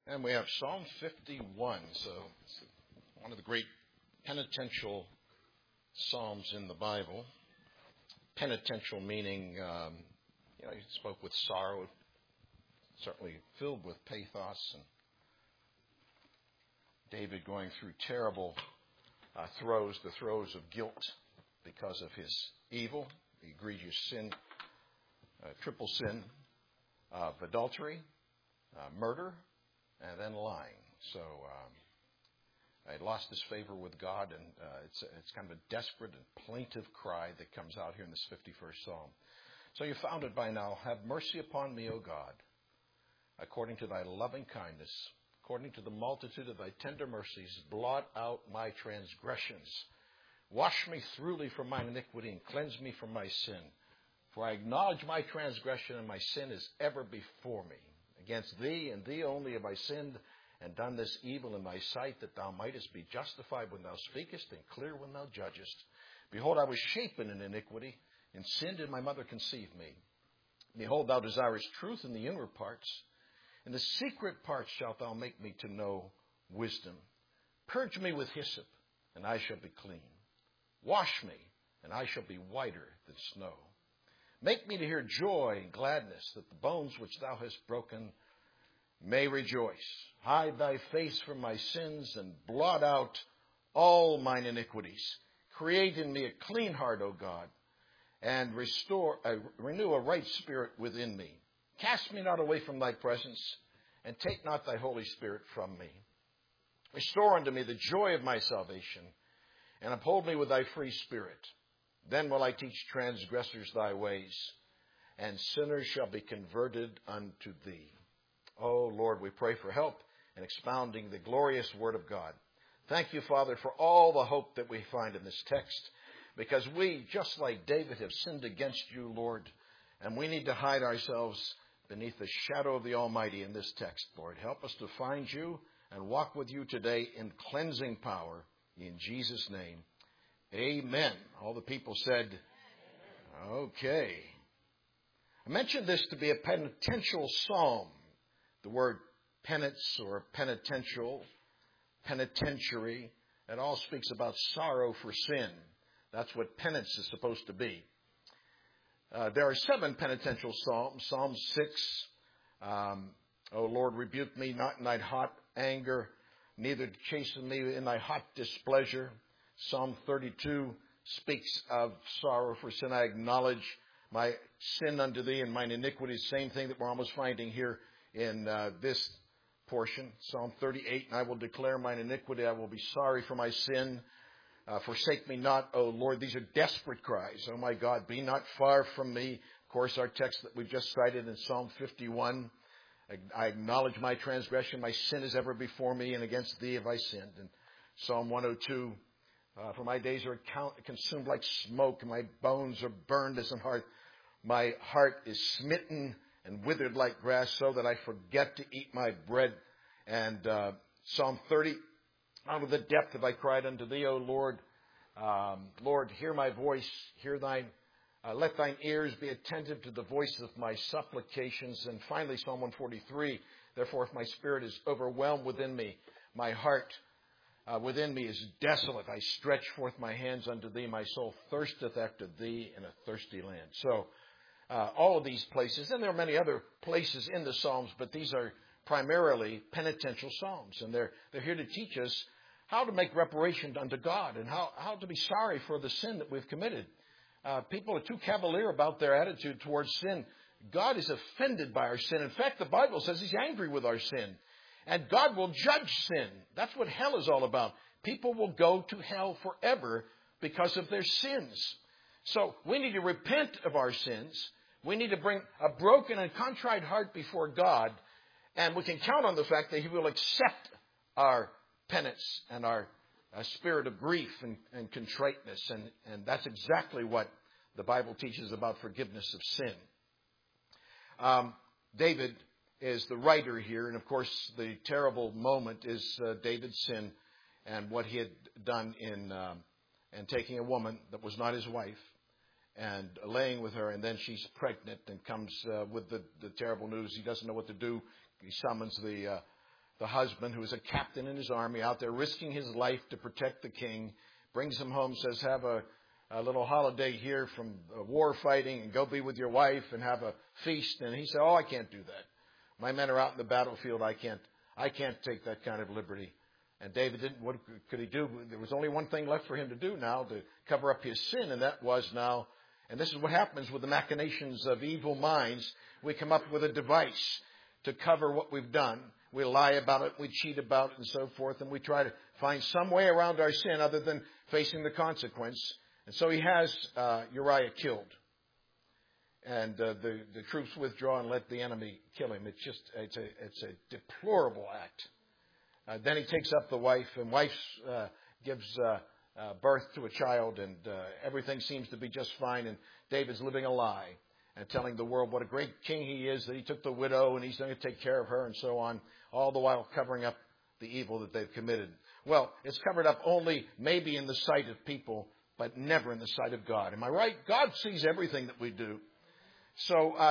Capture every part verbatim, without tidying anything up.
And we have Psalm fifty-one, so it's one of the great penitential psalms in the Bible. Penitential meaning, um, you know, he spoke with sorrow, certainly filled with pathos, and David going through terrible uh, throes, the throes of guilt because of his evil, the egregious sin, uh, triple sin of adultery, uh, murder, and then lying. So um, I lost his favor with God, and uh, it's it's kind of a desperate and plaintive cry that comes out here in this fifty-first Psalm. So you found it by now. Have mercy upon me, O God, according to thy loving kindness, according to the multitude of thy tender mercies, blot out my transgressions. Wash me thoroughly from mine iniquity and cleanse me from my sin. For I acknowledge my transgression, and my sin is ever before me. Against thee and thee only have I sinned and done this evil in thy sight, that thou mightest be justified when thou speakest and clear when thou judgest. Behold, I was shapen in iniquity, and sin did my mother conceive me. Behold, thou desirest truth in the inward parts. In the secret parts shalt thou make me to know wisdom. Purge me with hyssop, and I shall be clean. Wash me, and I shall be whiter than snow. Make me to hear joy and gladness, that the bones which thou hast broken may rejoice. Hide thy face from my sins, and blot out all mine iniquities. Create in me a clean heart, O God, and restore, uh, renew a right spirit within me. Cast me not away from thy presence, and take not thy Holy Spirit from me. Restore unto me the joy of my salvation, and uphold me with thy free spirit. Then will I teach transgressors thy ways, and sinners shall be converted unto thee. Oh, Lord, we pray for help in expounding the glorious word of God. Thank you, Father, for all the hope that we find in this text, because we, just like David, have sinned against you, Lord, and we need to hide ourselves beneath the shadow of the Almighty in this text, Lord. Help us to find you and walk with you today in cleansing power. In Jesus' name, amen. All the people said, okay. I mentioned this to be a penitential psalm. The word penance or penitential, penitentiary, it all speaks about sorrow for sin. That's what penance is supposed to be. Uh, there are seven penitential psalms. Psalm six, um, O Lord, rebuke me not in thy hot anger, neither chasten me in thy hot displeasure. Psalm thirty-two speaks of sorrow for sin. I acknowledge my sin unto thee and mine iniquity. Same thing that we're almost finding here in uh, this portion. Psalm thirty-eight, and I will declare mine iniquity. I will be sorry for my sin. Uh, forsake me not, O Lord. These are desperate cries. Oh, my God, be not far from me. Of course, our text that we've just cited in Psalm fifty-one. I acknowledge my transgression. My sin is ever before me, and against thee have I sinned. And Psalm one oh two, uh, for my days are consumed like smoke, and my bones are burned as an hearth. My heart is smitten and withered like grass, so that I forget to eat my bread. And uh, Psalm thirty, out of the depth have I cried unto thee, O Lord. Um, Lord, hear my voice, hear thine, uh, let thine ears be attentive to the voice of my supplications. And finally, Psalm one forty-three, therefore if my spirit is overwhelmed within me, my heart uh, within me is desolate. I stretch forth my hands unto thee, my soul thirsteth after thee in a thirsty land. So uh, all of these places, and there are many other places in the Psalms, but these are primarily penitential psalms, and they're they're here to teach us how to make reparation unto God and how, how to be sorry for the sin that we've committed. Uh, people are too cavalier about their attitude towards sin. God is offended by our sin. In fact, the Bible says he's angry with our sin. And God will judge sin. That's what hell is all about. People will go to hell forever because of their sins. So we need to repent of our sins. We need to bring a broken and contrite heart before God. And we can count on the fact that he will accept our penance and our uh, spirit of grief and, and contriteness. And, and that's exactly what the Bible teaches about forgiveness of sin. Um, David is the writer here. And, of course, the terrible moment is uh, David's sin and what he had done in um, and taking a woman that was not his wife and laying with her. And then she's pregnant and comes uh, with the, the terrible news. He doesn't know what to do. He summons the uh, the husband, who is a captain in his army, out there risking his life to protect the king, brings him home, says, have a, a little holiday here from war fighting and go be with your wife and have a feast. And he said, oh, I can't do that. My men are out in the battlefield. I can't, I can't take that kind of liberty. And David didn't, what could he do? There was only one thing left for him to do now to cover up his sin, and that was now, and this is what happens with the machinations of evil minds. We come up with a device to cover what we've done. We lie about it, we cheat about it, and so forth, and we try to find some way around our sin other than facing the consequence. And so he has uh, Uriah killed. And uh, the, the troops withdraw and let the enemy kill him. It's just, it's a, it's a deplorable act. Uh, then he takes up the wife, and wife uh, gives uh, uh, birth to a child, and uh, everything seems to be just fine. And David's living a lie and telling the world what a great king he is, that he took the widow and he's going to take care of her and so on, all the while covering up the evil that they've committed. Well, it's covered up only maybe in the sight of people, but never in the sight of God. Am I right? God sees everything that we do. So uh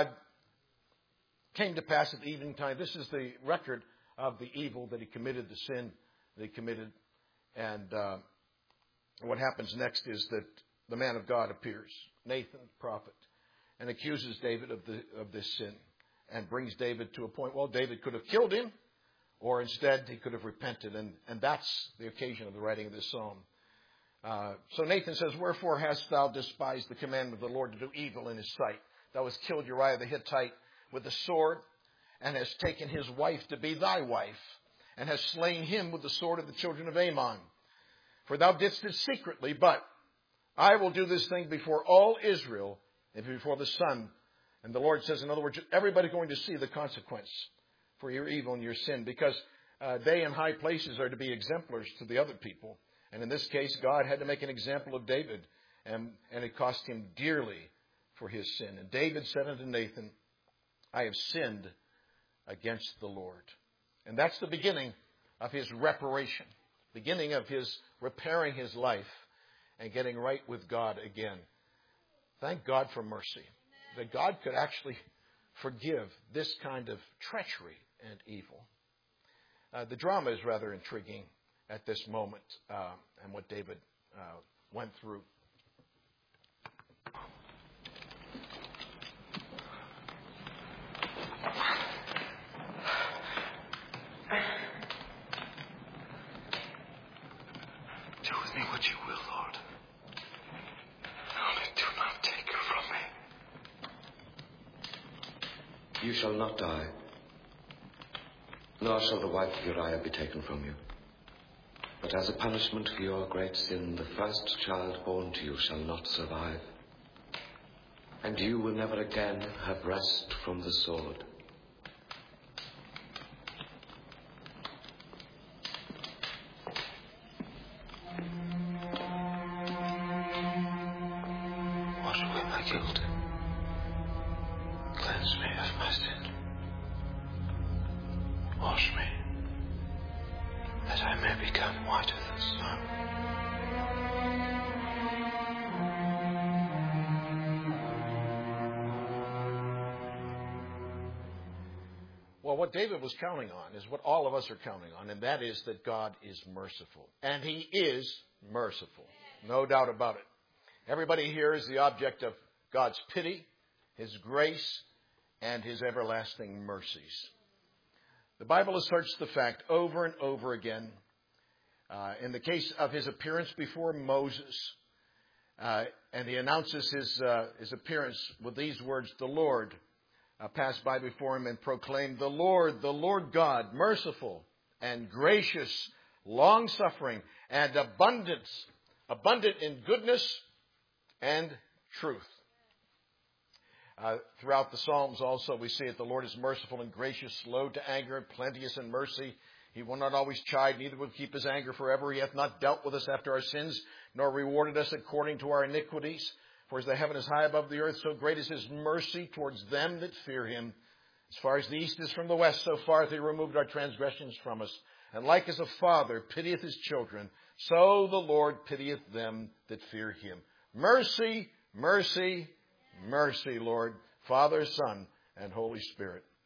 came to pass at the evening time. This is the record of the evil that he committed, the sin that he committed. And uh, what happens next is that the man of God appears, Nathan, the prophet, and accuses David of the of this sin and brings David to a point. Well, David could have killed him, or instead he could have repented. And, and that's the occasion of the writing of this psalm. Uh, so Nathan says, wherefore hast thou despised the commandment of the Lord to do evil in his sight? Thou hast killed Uriah the Hittite with the sword, and hast taken his wife to be thy wife, and hast slain him with the sword of the children of Ammon. For thou didst it secretly, but I will do this thing before all Israel and before the sun. And the Lord says, in other words, everybody's going to see the consequence for your evil and your sin, because uh, they in high places are to be exemplars to the other people. And in this case, God had to make an example of David, and, and it cost him dearly for his sin. And David said unto Nathan, I have sinned against the Lord. And that's the beginning of his reparation, beginning of his repairing his life and getting right with God again. Thank God for mercy, that God could actually forgive this kind of treachery and evil. Uh, the drama is rather intriguing at this moment uh, and what David uh, went through. Do with me what you will, Lord. Only do not take her from me. You shall not die, nor shall the wife of Uriah be taken from you. But as a punishment for your great sin, the first child born to you shall not survive. And you will never again have rest from the sword. Wash away my guilt. Cleanse me of my sin. Wash me, that I may become whiter than snow. Well, what David was counting on is what all of us are counting on, and that is that God is merciful. And he is merciful. No doubt about it. Everybody here is the object of God's pity, his grace, and his everlasting mercies. The Bible asserts the fact over and over again. Uh, in the case of his appearance before Moses, uh, and he announces his, uh, his appearance with these words, the Lord uh, passed by before him and proclaimed, the Lord, the Lord God, merciful and gracious, long-suffering, and abundance, abundant in goodness and truth. Uh, throughout the Psalms also we see that the Lord is merciful and gracious, slow to anger, and plenteous in mercy. He will not always chide, neither will keep his anger forever. He hath not dealt with us after our sins, nor rewarded us according to our iniquities. For as the heaven is high above the earth, so great is his mercy towards them that fear him. As far as the east is from the west, so far hath he removed our transgressions from us. And like as a father pitieth his children, so the Lord pitieth them that fear him. Mercy, mercy, mercy, Lord, Father, Son, and Holy Spirit.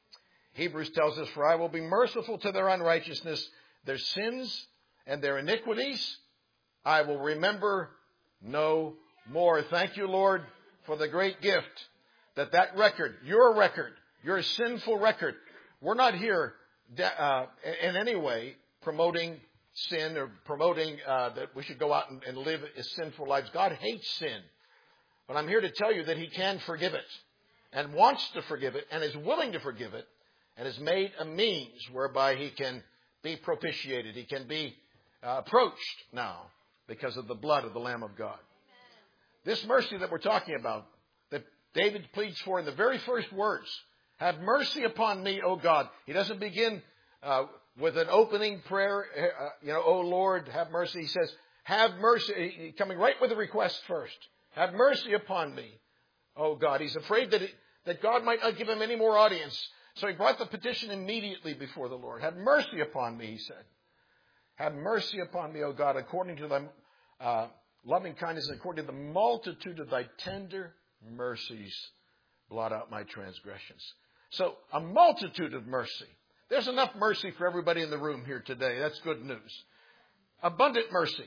Hebrews tells us, for I will be merciful to their unrighteousness, their sins and their iniquities I will remember no more. Thank you, Lord, for the great gift that that record, your record, your sinful record, we're not here uh, in any way promoting sin or promoting uh, that we should go out and, and live as sinful lives. God hates sin. But I'm here to tell you that He can forgive it and wants to forgive it and is willing to forgive it and has made a means whereby He can be propitiated. He can be uh, approached now because of the blood of the Lamb of God. This mercy that we're talking about, that David pleads for in the very first words, have mercy upon me, O God. He doesn't begin uh, with an opening prayer, uh, you know, O Lord, have mercy. He says, have mercy, coming right with a request first. Have mercy upon me, O God. He's afraid that, it, that God might not give him any more audience. So he brought the petition immediately before the Lord. Have mercy upon me, he said. Have mercy upon me, O God, according to thy uh, loving kindness and according to the multitude of thy tender mercies, blot out my transgressions. So a multitude of mercy. There's enough mercy for everybody in the room here today. That's good news. Abundant mercy.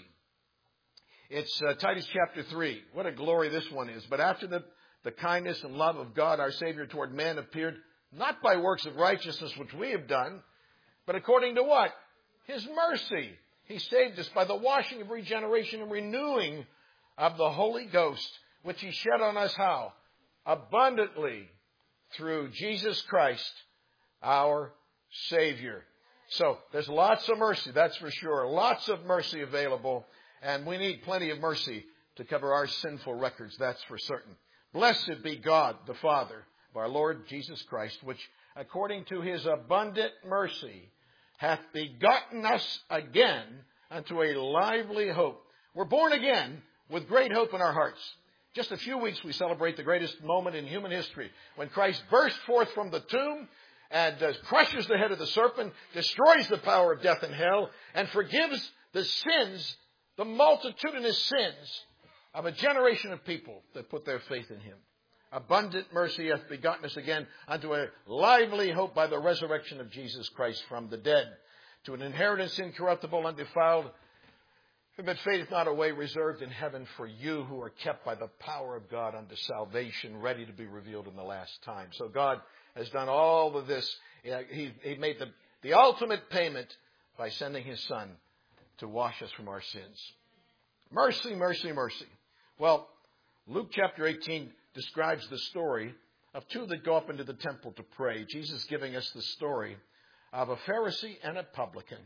It's uh, Titus chapter three. What a glory this one is. But after the, the kindness and love of God, our Savior toward man appeared, not by works of righteousness which we have done, but according to what? His mercy. He saved us by the washing of regeneration and renewing of the Holy Ghost, which He shed on us how? Abundantly through Jesus Christ, our Savior. So there's lots of mercy, that's for sure. Lots of mercy available. And we need plenty of mercy to cover our sinful records, that's for certain. Blessed be God, the Father of our Lord Jesus Christ, which according to His abundant mercy hath begotten us again unto a lively hope. We're born again with great hope in our hearts. Just a few weeks we celebrate the greatest moment in human history when Christ burst forth from the tomb and uh, crushes the head of the serpent, destroys the power of death and hell, and forgives the sins, the multitudinous sins of a generation of people that put their faith in Him. Abundant mercy hath begotten us again unto a lively hope by the resurrection of Jesus Christ from the dead, to an inheritance incorruptible, undefiled, that fadeth not away, reserved in heaven for you who are kept by the power of God unto salvation, ready to be revealed in the last time. So God has done all of this. He, he made the, the ultimate payment by sending His Son to wash us from our sins. Mercy, mercy, mercy. Well, Luke chapter eighteen describes the story of two that go up into the temple to pray. Jesus giving us the story of a Pharisee and a publican.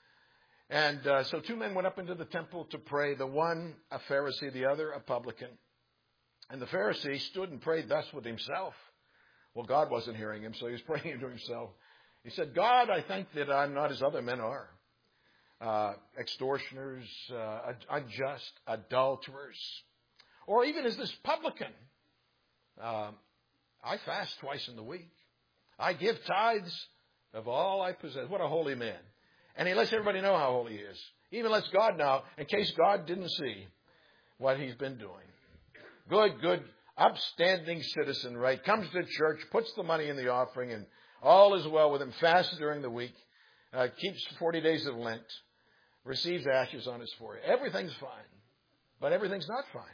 And uh, so two men went up into the temple to pray, the one a Pharisee, the other a publican. And the Pharisee stood and prayed thus with himself. Well, God wasn't hearing him, so he was praying to himself. He said, God, I thank that I'm not as other men are. Uh, extortioners, uh, unjust, adulterers, or even as this publican. Uh, I fast twice in the week. I give tithes of all I possess. What a holy man. And he lets everybody know how holy he is. He even lets God know in case God didn't see what he's been doing. Good, good, upstanding citizen, right? Comes to church, puts the money in the offering, and all is well with him. Fasts during the week. Uh, keeps forty days of Lent. Receives ashes on his forehead. Everything's fine. But everything's not fine.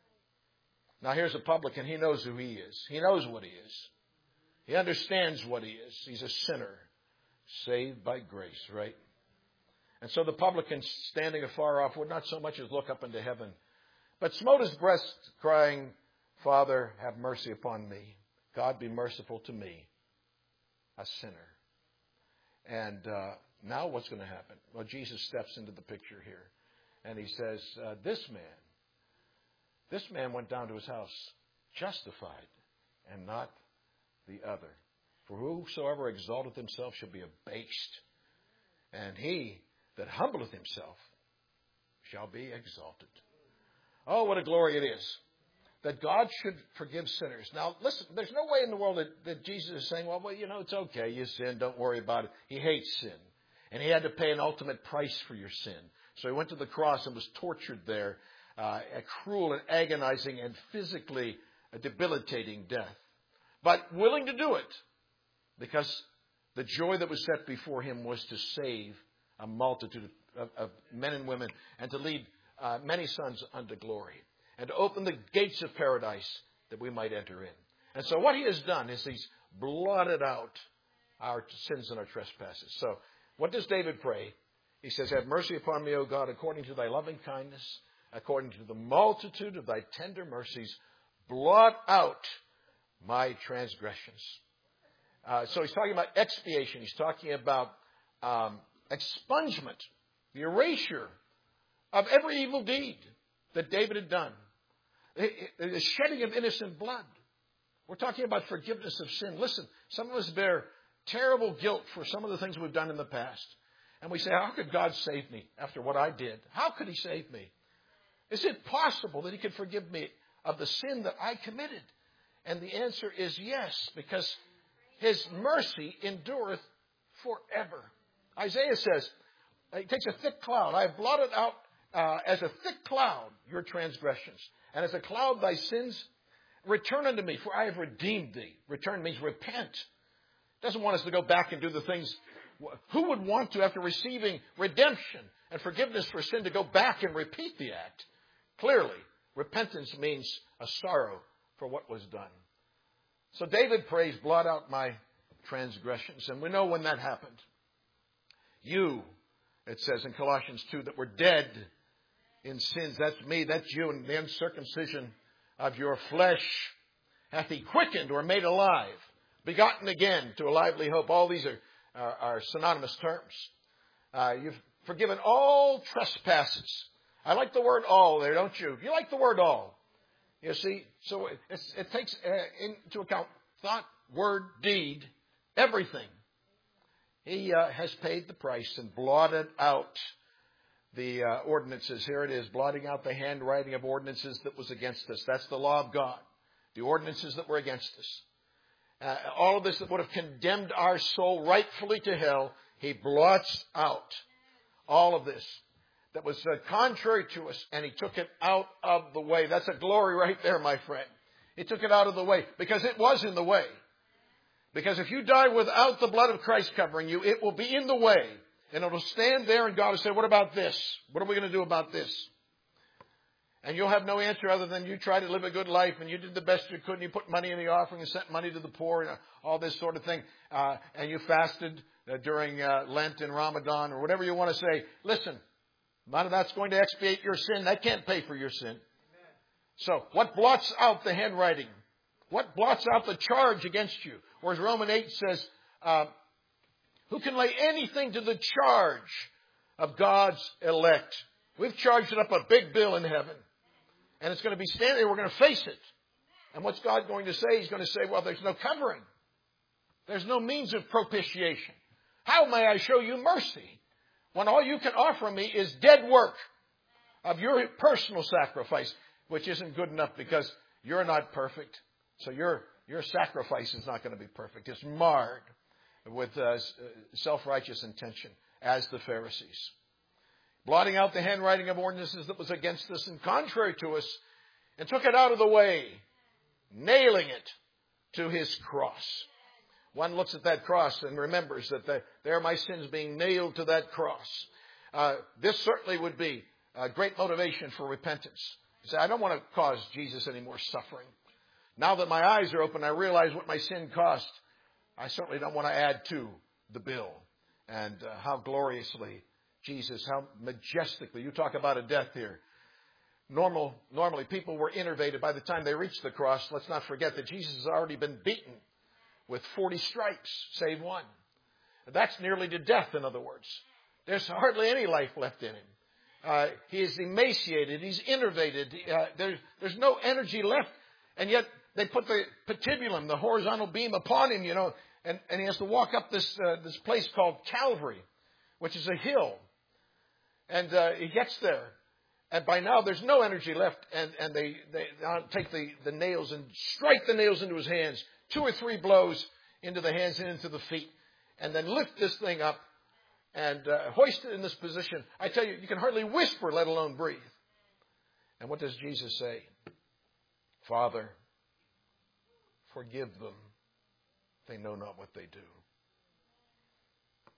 Now here's a publican. He knows who he is. He knows what he is. He understands what he is. He's a sinner. Saved by grace, right? And so the publican, standing afar off, would not so much as look up into heaven, but smote his breast, crying, Father, have mercy upon me. God, be merciful to me, a sinner. And uh, now what's going to happen? Well, Jesus steps into the picture here. And He says, uh, this man, this man went down to his house justified and not the other. For whosoever exalteth himself shall be abased. And he that humbleth himself shall be exalted. Oh, what a glory it is that God should forgive sinners. Now, listen, there's no way in the world that, that Jesus is saying, well, well, you know, it's okay. You sin. Don't worry about it. He hates sin. And He had to pay an ultimate price for your sin. So He went to the cross and was tortured there, uh, a cruel and agonizing and physically debilitating death. But willing to do it because The joy that was set before him was to save a multitude of, of men and women and to lead uh, many sons unto glory and to open the gates of paradise that we might enter in. And so what he has done is he's blotted out our sins and our trespasses. So what does David pray? He says, have mercy upon me, O God, according to thy loving kindness, according to the multitude of thy tender mercies, blot out my transgressions. Uh, so he's talking about expiation. He's talking about um, expungement, the erasure of every evil deed that David had done. The shedding of innocent blood. We're talking about forgiveness of sin. Listen, some of us bear terrible guilt for some of the things we've done in the past. And we say, how could God save me after what I did? How could he save me? Is it possible that he could forgive me of the sin that I committed? And the answer is yes, because his mercy endureth forever. Isaiah says, he takes a thick cloud. I have blotted out uh, as a thick cloud your transgressions. And as a cloud thy sins. Return unto me, for I have redeemed thee. Return means repent. Doesn't want us to go back and do the things. Who would want to, after receiving redemption and forgiveness for sin, to go back and repeat the act? Clearly, repentance means a sorrow for what was done. So David prays, blot out my transgressions. And we know when that happened. You, it says in Colossians two, that were dead in sins. That's me, that's you, and the uncircumcision of your flesh hath he quickened or made alive, begotten again to a lively hope. All these are, are, are synonymous terms. Uh, you've forgiven all trespasses. I like the word all there, don't you? You like the word all. You see, so it's, it takes uh, into account thought, word, deed, everything. He uh, has paid the price and blotted out the uh, ordinances. Here it is, blotting out the handwriting of ordinances that was against us. That's the law of God. The ordinances that were against us. Uh, all of this that would have condemned our soul rightfully to hell, he blots out. All of this that was uh, contrary to us, and he took it out of the way. That's a glory right there, my friend. He took it out of the way because it was in the way. Because if you die without the blood of Christ covering you, it will be in the way. And it'll stand there and God will say, what about this? What are we going to do about this? And you'll have no answer other than you tried to live a good life and you did the best you could and you put money in the offering and sent money to the poor and all this sort of thing. Uh, and you fasted uh, during uh, Lent and Ramadan or whatever you want to say. Listen, none of that's going to expiate your sin. That can't pay for your sin. Amen. So what blots out the handwriting? What blots out the charge against you? Or as Romans eight says, uh, who can lay anything to the charge of God's elect? We've charged it up a big bill in heaven. And it's going to be standing there. We're going to face it. And what's God going to say? He's going to say, well, there's no covering. There's no means of propitiation. How may I show you mercy when all you can offer me is dead work of your personal sacrifice, which isn't good enough because you're not perfect. So your, your sacrifice is not going to be perfect. It's marred with uh, self-righteous intention, as the Pharisees. Blotting out the handwriting of ordinances that was against us and contrary to us, and took it out of the way, nailing it to his cross. One looks at that cross and remembers that the, there are my sins being nailed to that cross. Uh, this certainly would be a great motivation for repentance. You say, I don't want to cause Jesus any more suffering. Now that my eyes are open, I realize what my sin cost. I certainly don't want to add to the bill. And uh, how gloriously Jesus, how majestically. You talk about a death here. Normal, normally people were innervated by the time they reached the cross. Let's not forget that Jesus has already been beaten with forty stripes, save one. That's nearly to death, in other words. There's hardly any life left in him. Uh, he is emaciated. He's innervated. Uh, there's, there's no energy left. And yet they put the patibulum, the horizontal beam, upon him, you know, and, and he has to walk up this uh, this place called Calvary, which is a hill. And uh, he gets there. And by now there's no energy left. And, and they, they take the, the nails and strike the nails into his hands. Two or three blows into the hands and into the feet. And then lift this thing up and uh, hoist it in this position. I tell you, you can hardly whisper, let alone breathe. And what does Jesus say? Father, forgive them. They know not what they do.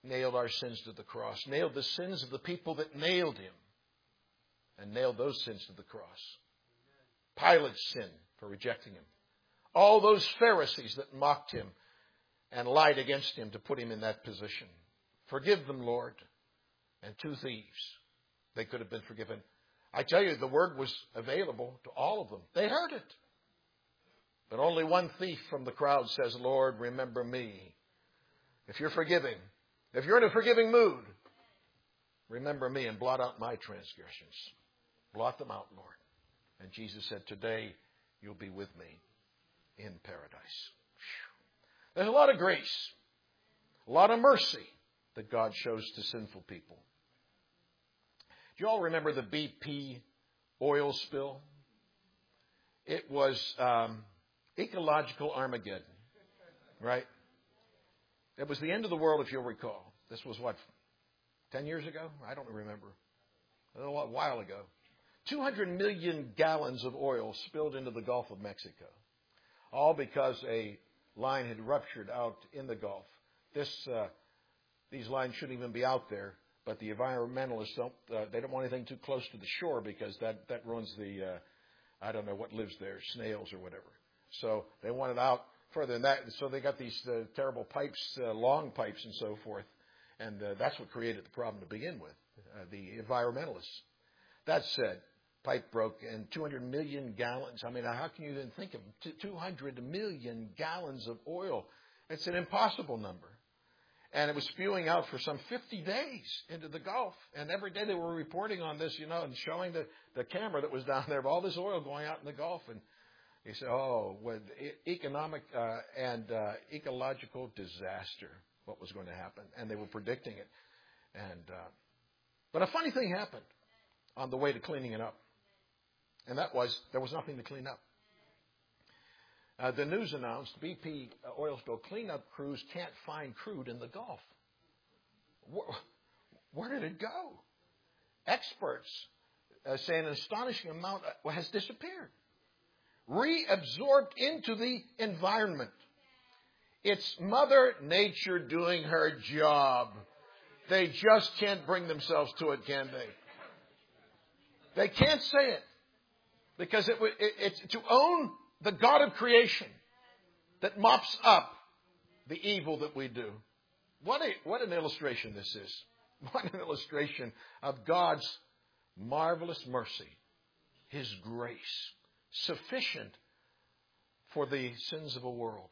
nailed our sins to the cross, nailed the sins of the people that nailed him, and nailed those sins to the cross. Pilate's sin for rejecting him. All those Pharisees that mocked him and lied against him to put him in that position. Forgive them, Lord. And two thieves, they could have been forgiven. I tell you, the word was available to all of them. They heard it. But only one thief from the crowd says, Lord, remember me. If you're forgiving, if you're in a forgiving mood, remember me and blot out my transgressions. Blot them out, Lord. And Jesus said, today you'll be with me in paradise. There's a lot of grace, a lot of mercy that God shows to sinful people. Do you all remember the B P oil spill? It was um, ecological Armageddon, right? It was the end of the world, if you'll recall. This was what, ten years ago? I don't remember. A little while ago. two hundred million gallons of oil spilled into the Gulf of Mexico. All because a line had ruptured out in the Gulf. This, uh, these lines shouldn't even be out there, but the environmentalists don't, uh, they don't want anything too close to the shore because that, that ruins the, uh, I don't know what lives there, snails or whatever. So they want it out further than that. So they got these uh, terrible pipes, uh, long pipes and so forth. And uh, that's what created the problem to begin with, uh, the environmentalists. That said, pipe broke and two hundred million gallons. I mean, how can you even think of two hundred million gallons of oil? It's an impossible number. And it was spewing out for some fifty days into the Gulf. And every day they were reporting on this, you know, and showing the, the camera that was down there of all this oil going out in the Gulf. And they said, oh, with economic uh, and uh, ecological disaster, what was going to happen. And they were predicting it. And uh, but a funny thing happened on the way to cleaning it up. And that was, there was nothing to clean up. Uh, the news announced B P oil spill cleanup crews can't find crude in the Gulf. Where, where did it go? Experts uh, say an astonishing amount has disappeared. Reabsorbed into the environment. It's Mother Nature doing her job. They just can't bring themselves to it, can they? They can't say it. Because it, it, it's to own the God of creation that mops up the evil that we do. What a, what an illustration this is. What an illustration of God's marvelous mercy. His grace. Sufficient for the sins of a world.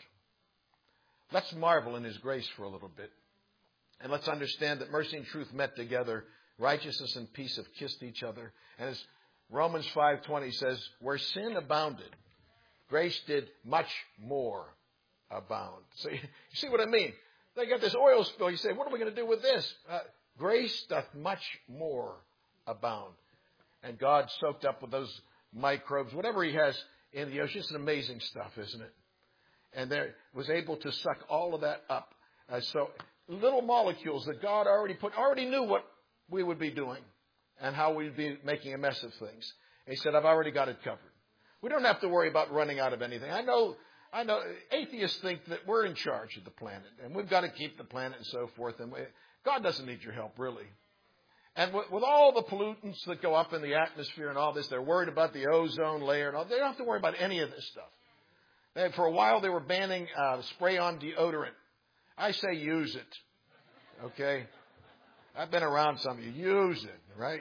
Let's marvel in His grace for a little bit. And let's understand that mercy and truth met together. Righteousness and peace have kissed each other. And as Romans five twenty says, where sin abounded, grace did much more abound. So you see what I mean? They got this oil spill. You say, what are we going to do with this? Uh, grace doth much more abound. And God soaked up with those microbes, whatever He has in the ocean. It's an amazing stuff, isn't it? And there was able to suck all of that up. Uh, so little molecules that God already put, already knew what we would be doing. And how we'd be making a mess of things. He said, I've already got it covered. We don't have to worry about running out of anything. I know, I know atheists think that we're in charge of the planet. And we've got to keep the planet and so forth. And we, God doesn't need your help, really. And with, with all the pollutants that go up in the atmosphere and all this, they're worried about the ozone layer and all. They don't have to worry about any of this stuff. They, for a while, they were banning uh, spray-on deodorant. I say use it. Okay? I've been around some of you. Use it, right?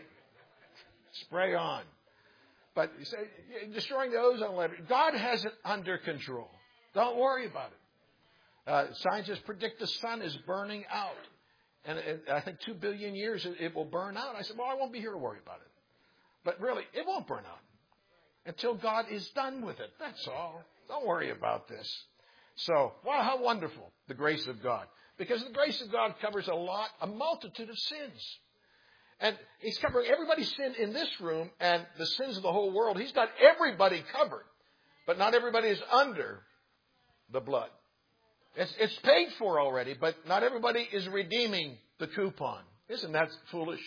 Spray on. But you say, destroying the ozone layer. God has it under control. Don't worry about it. Uh, scientists predict the sun is burning out. And it, I think two billion years it, it will burn out. I said, well, I won't be here to worry about it. But really, it won't burn out until God is done with it. That's all. Don't worry about this. So, wow, how wonderful the grace of God. Because the grace of God covers a lot, a multitude of sins. And He's covering everybody's sin in this room and the sins of the whole world. He's got everybody covered. But not everybody is under the blood. It's, it's paid for already, but not everybody is redeeming the coupon. Isn't that foolish?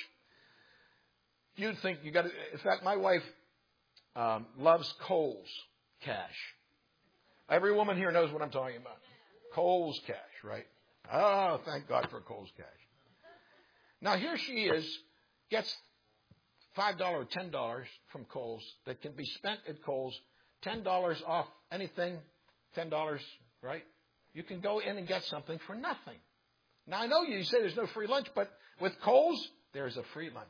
You'd think you got to... In fact, my wife um, loves Kohl's Cash. Every woman here knows what I'm talking about. Kohl's Cash, right? Oh, thank God for Kohl's Cash. Now, here she is, gets five dollars or ten dollars from Kohl's that can be spent at Kohl's, ten dollars off anything, ten dollars, right? You can go in and get something for nothing. Now, I know you say there's no free lunch, but with Kohl's, there's a free lunch.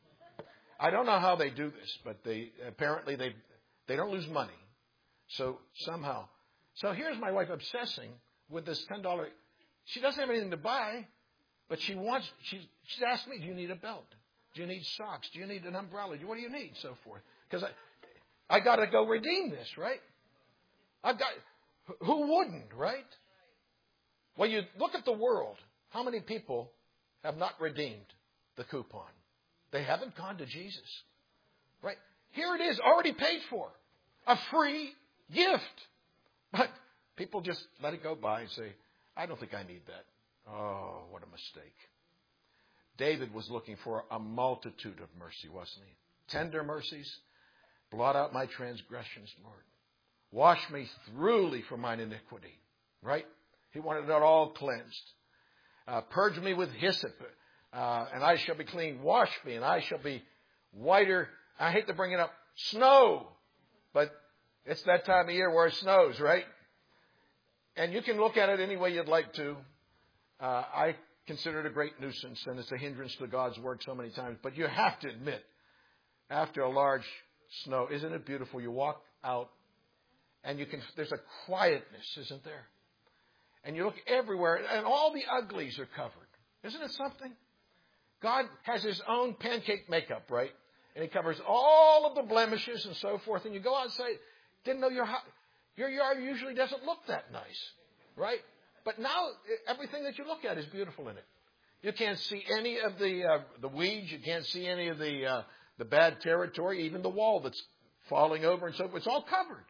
I don't know how they do this, but they apparently they they don't lose money. So somehow. So here's my wife obsessing with this ten dollars. She doesn't have anything to buy, but she wants, she, she's asked me, do you need a belt? Do you need socks? Do you need an umbrella? What do you need? So forth. Because I, I got to go redeem this, right? I've got, who wouldn't, right? Well, you look at the world. How many people have not redeemed the coupon? They haven't gone to Jesus, right? Here it is, already paid for. A free gift. But people just let it go by and say, I don't think I need that. Oh, what a mistake. David was looking for a multitude of mercy, wasn't he? Tender mercies. Blot out my transgressions, Lord. Wash me thoroughly from mine iniquity. Right? He wanted it all cleansed. Uh, purge me with hyssop, uh, and I shall be clean. Wash me, and I shall be whiter. I hate to bring it up. Snow. But it's that time of year where it snows, right? And you can look at it any way you'd like to. Uh, I consider it a great nuisance, and it's a hindrance to God's work so many times. But you have to admit, after a large snow, isn't it beautiful? You walk out, and you can. There's a quietness, isn't there? And you look everywhere, and all the uglies are covered. Isn't it something? God has His own pancake makeup, right? And He covers all of the blemishes and so forth. And you go out and say, didn't know your your yard usually doesn't look that nice, right? But now everything that you look at is beautiful in it. You can't see any of the uh, the weeds. You can't see any of the uh, the bad territory, even the wall that's falling over and so forth. It's all covered.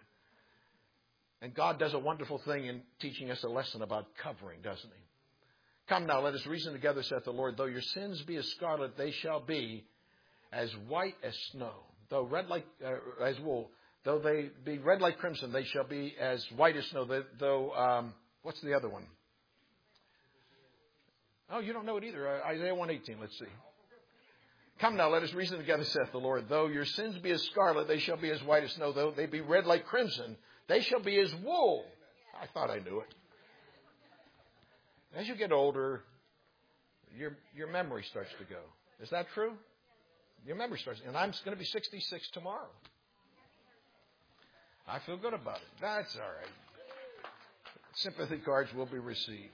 And God does a wonderful thing in teaching us a lesson about covering, doesn't He? Come now, let us reason together, saith the Lord. Though your sins be as scarlet, they shall be as white as snow. Though red like uh, as wool, though they be red like crimson, they shall be as white as snow. Though um, what's the other one? Oh, you don't know it either. Uh, Isaiah one eighteen. Let's see. Come now, let us reason together, saith the Lord. Though your sins be as scarlet, they shall be as white as snow. Though they be red like crimson, they shall be as wool. I thought I knew it. As you get older, your your memory starts to go. Is that true? Your memory starts. And I'm going to be sixty-six tomorrow. I feel good about it. That's all right. Sympathy cards will be received.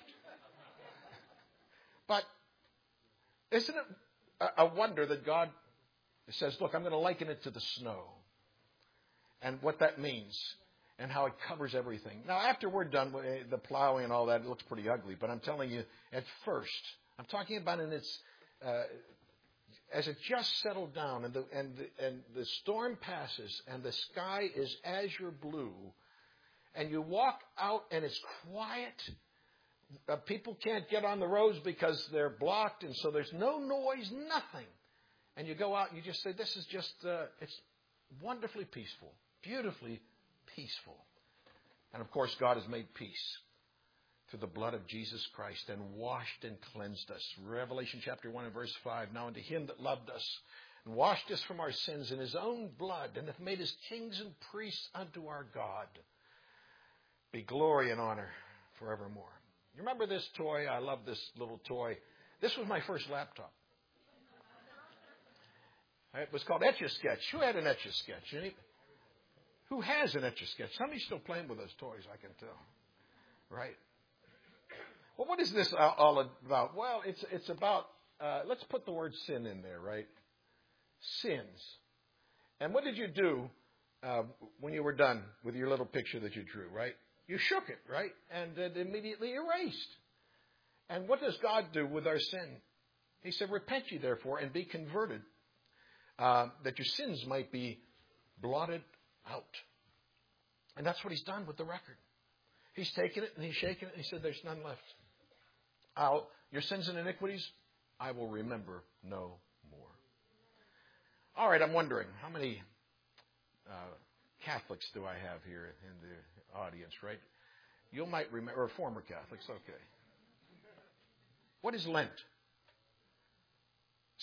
But isn't it a wonder that God says, look, I'm going to liken it to the snow. And what that means. And how it covers everything. Now, after we're done with the plowing and all that, it looks pretty ugly. But I'm telling you, at first, I'm talking about in its, uh, as it just settled down and the, and, the, and the storm passes and the sky is azure blue and you walk out and it's quiet. Uh, people can't get on the roads because they're blocked and so there's no noise, nothing. And you go out and you just say, this is just, uh, it's wonderfully peaceful, beautifully peaceful. And of course, God has made peace through the blood of Jesus Christ and washed and cleansed us. Revelation chapter one and verse five. Now unto Him that loved us and washed us from our sins in His own blood and hath made us kings and priests unto our God, be glory and honor forevermore. You remember this toy? I love this little toy. This was my first laptop. It was called Etch-a-Sketch. Who had an Etch-a-Sketch? Any? Who has an Etch-a-Sketch? Somebody's still playing with those toys, I can tell. Right? Well, what is this all about? Well, it's it's about, uh, let's put the word sin in there, right? Sins. And what did you do uh, when you were done with your little picture that you drew, right? You shook it, right? And it immediately erased. And what does God do with our sin? He said, repent ye therefore and be converted, uh, that your sins might be blotted out. And that's what He's done with the record. He's taken it and He's shaken it and He said, there's none left. I'll, your sins and iniquities, I will remember no more. All right, I'm wondering, how many uh, Catholics do I have here in the audience, right? You might remember, or former Catholics, okay. What is Lent?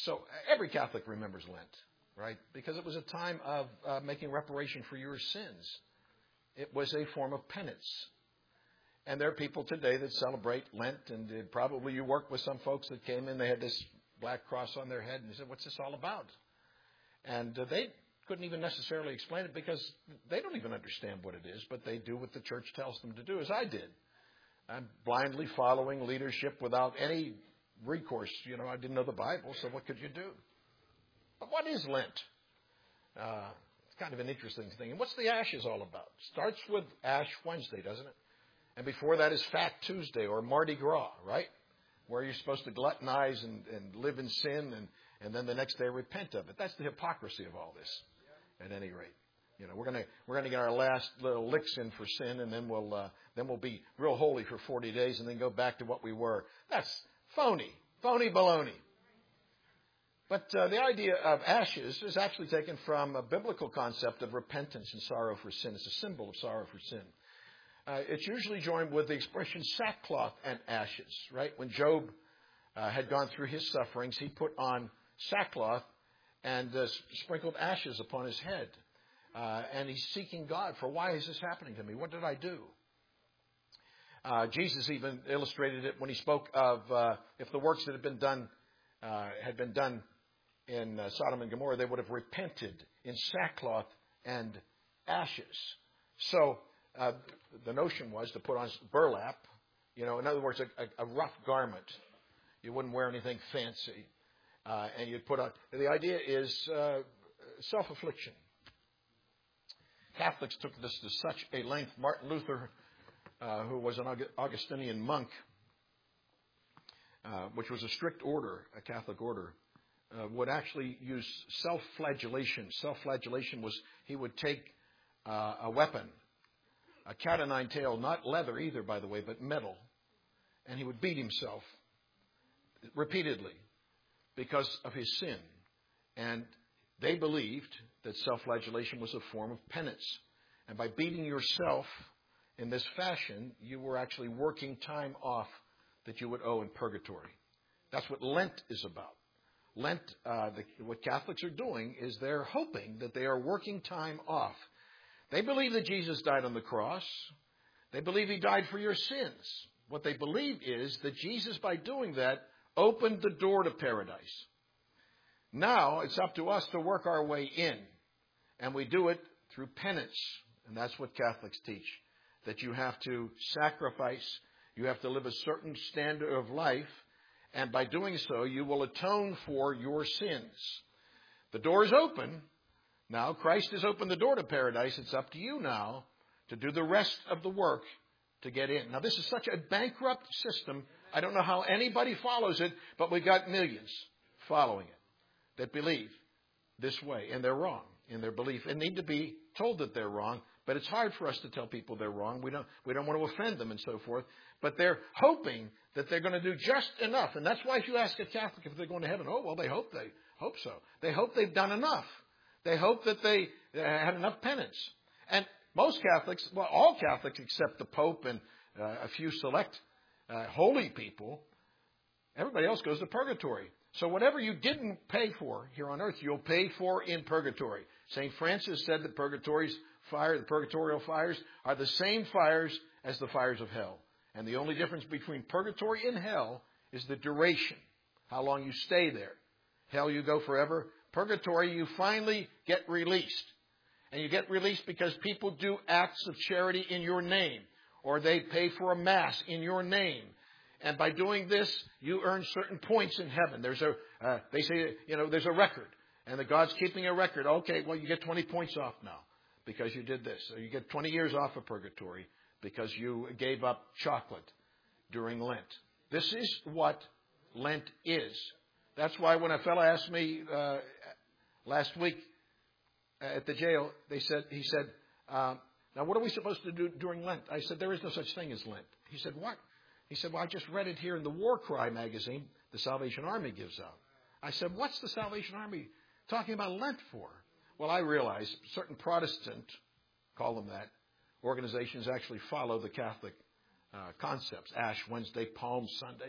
So every Catholic remembers Lent, right? Because it was a time of uh, making reparation for your sins. It was a form of penance. And there are people today that celebrate Lent, and uh, probably you work with some folks that came in, they had this black cross on their head, and you said, what's this all about? And uh, they couldn't even necessarily explain it because they don't even understand what it is, but they do what the church tells them to do, as I did. I'm blindly following leadership without any recourse. You know, I didn't know the Bible, so what could you do? But what is Lent? Uh, it's kind of an interesting thing. And what's the ashes all about? Starts with Ash Wednesday, doesn't it? And before that is Fat Tuesday or Mardi Gras, right? Where you're supposed to gluttonize and, and live in sin and, and then the next day repent of it. That's the hypocrisy of all this, at any rate. You know, we're gonna we're gonna get our last little licks in for sin, and then we'll uh, then we'll be real holy for forty days, and then go back to what we were. That's phony, phony baloney. But uh, the idea of ashes is actually taken from a biblical concept of repentance and sorrow for sin. It's a symbol of sorrow for sin. Uh, it's usually joined with the expression sackcloth and ashes, right? When Job uh, had gone through his sufferings, he put on sackcloth and uh, sprinkled ashes upon his head. Uh, and he's seeking God for, why is this happening to me? What did I do? Uh, Jesus even illustrated it when he spoke of uh, if the works that had been done uh, had been done in uh, Sodom and Gomorrah, they would have repented in sackcloth and ashes. So uh, the notion was to put on burlap, you know, in other words, a, a, a rough garment. You wouldn't wear anything fancy. Uh, and you'd put on, the idea is uh, self-affliction. Catholics took this to such a length. Martin Luther, uh, who was an Augustinian monk, uh, which was a strict order, a Catholic order, uh, would actually use self-flagellation. Self-flagellation was he would take uh, a weapon, a cat o' nine tail, not leather either, by the way, but metal, and he would beat himself repeatedly because of his sin. And they believed that self-flagellation was a form of penance. And by beating yourself in this fashion, you were actually working time off that you would owe in purgatory. That's what Lent is about. Lent, uh, the, what Catholics are doing is they're hoping that they are working time off. They believe that Jesus died on the cross. They believe he died for your sins. What they believe is that Jesus, by doing that, opened the door to paradise. Now it's up to us to work our way in. And we do it through penance. And that's what Catholics teach. That you have to sacrifice. You have to live a certain standard of life. And by doing so, you will atone for your sins. The door is open. Now, Christ has opened the door to paradise. It's up to you now to do the rest of the work to get in. Now, this is such a bankrupt system. I don't know how anybody follows it, but we've got millions following it that believe this way. And they're wrong in their belief and need to be told that they're wrong. But it's hard for us to tell people they're wrong. We don't, we don't want to offend them and so forth. But they're hoping that they're going to do just enough. And that's why if you ask a Catholic if they're going to heaven, oh, well, they hope they hope so. They hope they've done enough. They hope that they had enough penance. And most Catholics, well, all Catholics except the Pope and uh, a few select uh, holy people, everybody else goes to purgatory. So whatever you didn't pay for here on earth, you'll pay for in purgatory. Saint Francis said that purgatory's fire, the purgatorial fires, are the same fires as the fires of hell. And the only difference between purgatory and hell is the duration, how long you stay there. Hell, you go forever. Purgatory, you finally get released. And you get released because people do acts of charity in your name, or they pay for a mass in your name. And by doing this, you earn certain points in heaven. There's a, uh, they say, you know, there's a record. And the God's keeping a record. Okay, well, you get twenty points off now because you did this. Or you get twenty years off of purgatory because you gave up chocolate during Lent. This is what Lent is. That's why when a fellow asked me uh, last week at the jail, they said, he said, uh, now what are we supposed to do during Lent? I said, there is no such thing as Lent. He said, what? He said, well, I just read it here in the War Cry magazine the Salvation Army gives out. I said, what's the Salvation Army talking about Lent for? Well, I realize certain Protestant, call them that, organizations actually follow the Catholic uh, concepts. Ash Wednesday, Palm Sunday.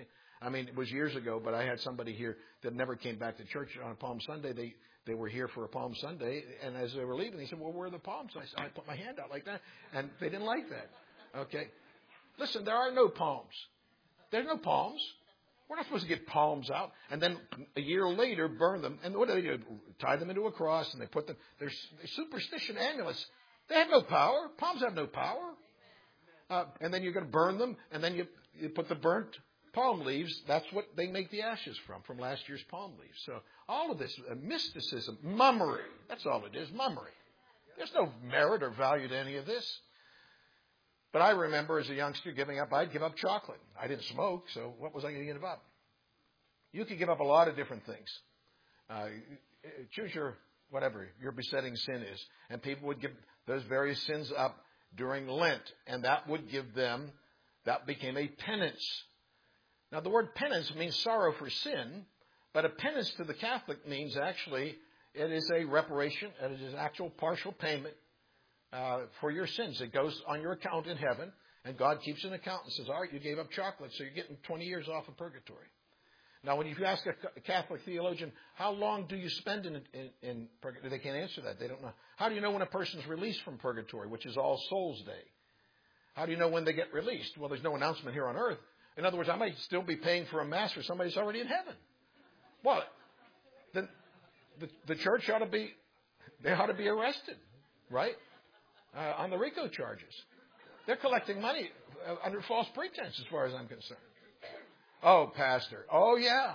I mean, it was years ago, but I had somebody here that never came back to church on Palm Sunday. They they were here for a Palm Sunday, and as they were leaving, they said, well, where are the palms? I, I put my hand out like that, and they didn't like that. Okay? Listen, there are no palms. There's no palms. We're not supposed to get palms out and then a year later burn them. And what do they do? Tie them into a cross, and they put them. They're superstition amulets. They have no power. Palms have no power. Uh, and then you're going to burn them, and then you, you put the burnt palm leaves. That's what they make the ashes from, from last year's palm leaves. So all of this uh, mysticism, mummery, that's all it is, mummery. There's no merit or value to any of this. But I remember as a youngster giving up, I'd give up chocolate. I didn't smoke, so what was I going to give up? You could give up a lot of different things. Uh, choose your, whatever your besetting sin is. And people would give those various sins up during Lent, and that would give them, that became a penance. Now, the word penance means sorrow for sin, but a penance to the Catholic means actually it is a reparation, it is an actual partial payment uh, for your sins. It goes on your account in heaven, and God keeps an account and says, all right, you gave up chocolate, so you're getting twenty years off of purgatory. Now, when you ask a Catholic theologian, how long do you spend in, in, in purgatory? They can't answer that. They don't know. How do you know when a person's released from purgatory, which is All Souls Day? How do you know when they get released? Well, there's no announcement here on earth. In other words, I might still be paying for a mass for somebody who's already in heaven. Well, then the, the church ought to be, they ought to be arrested, right? Uh, on the RICO charges. They're collecting money uh, under false pretense as far as I'm concerned. Oh, Pastor. Oh, yeah.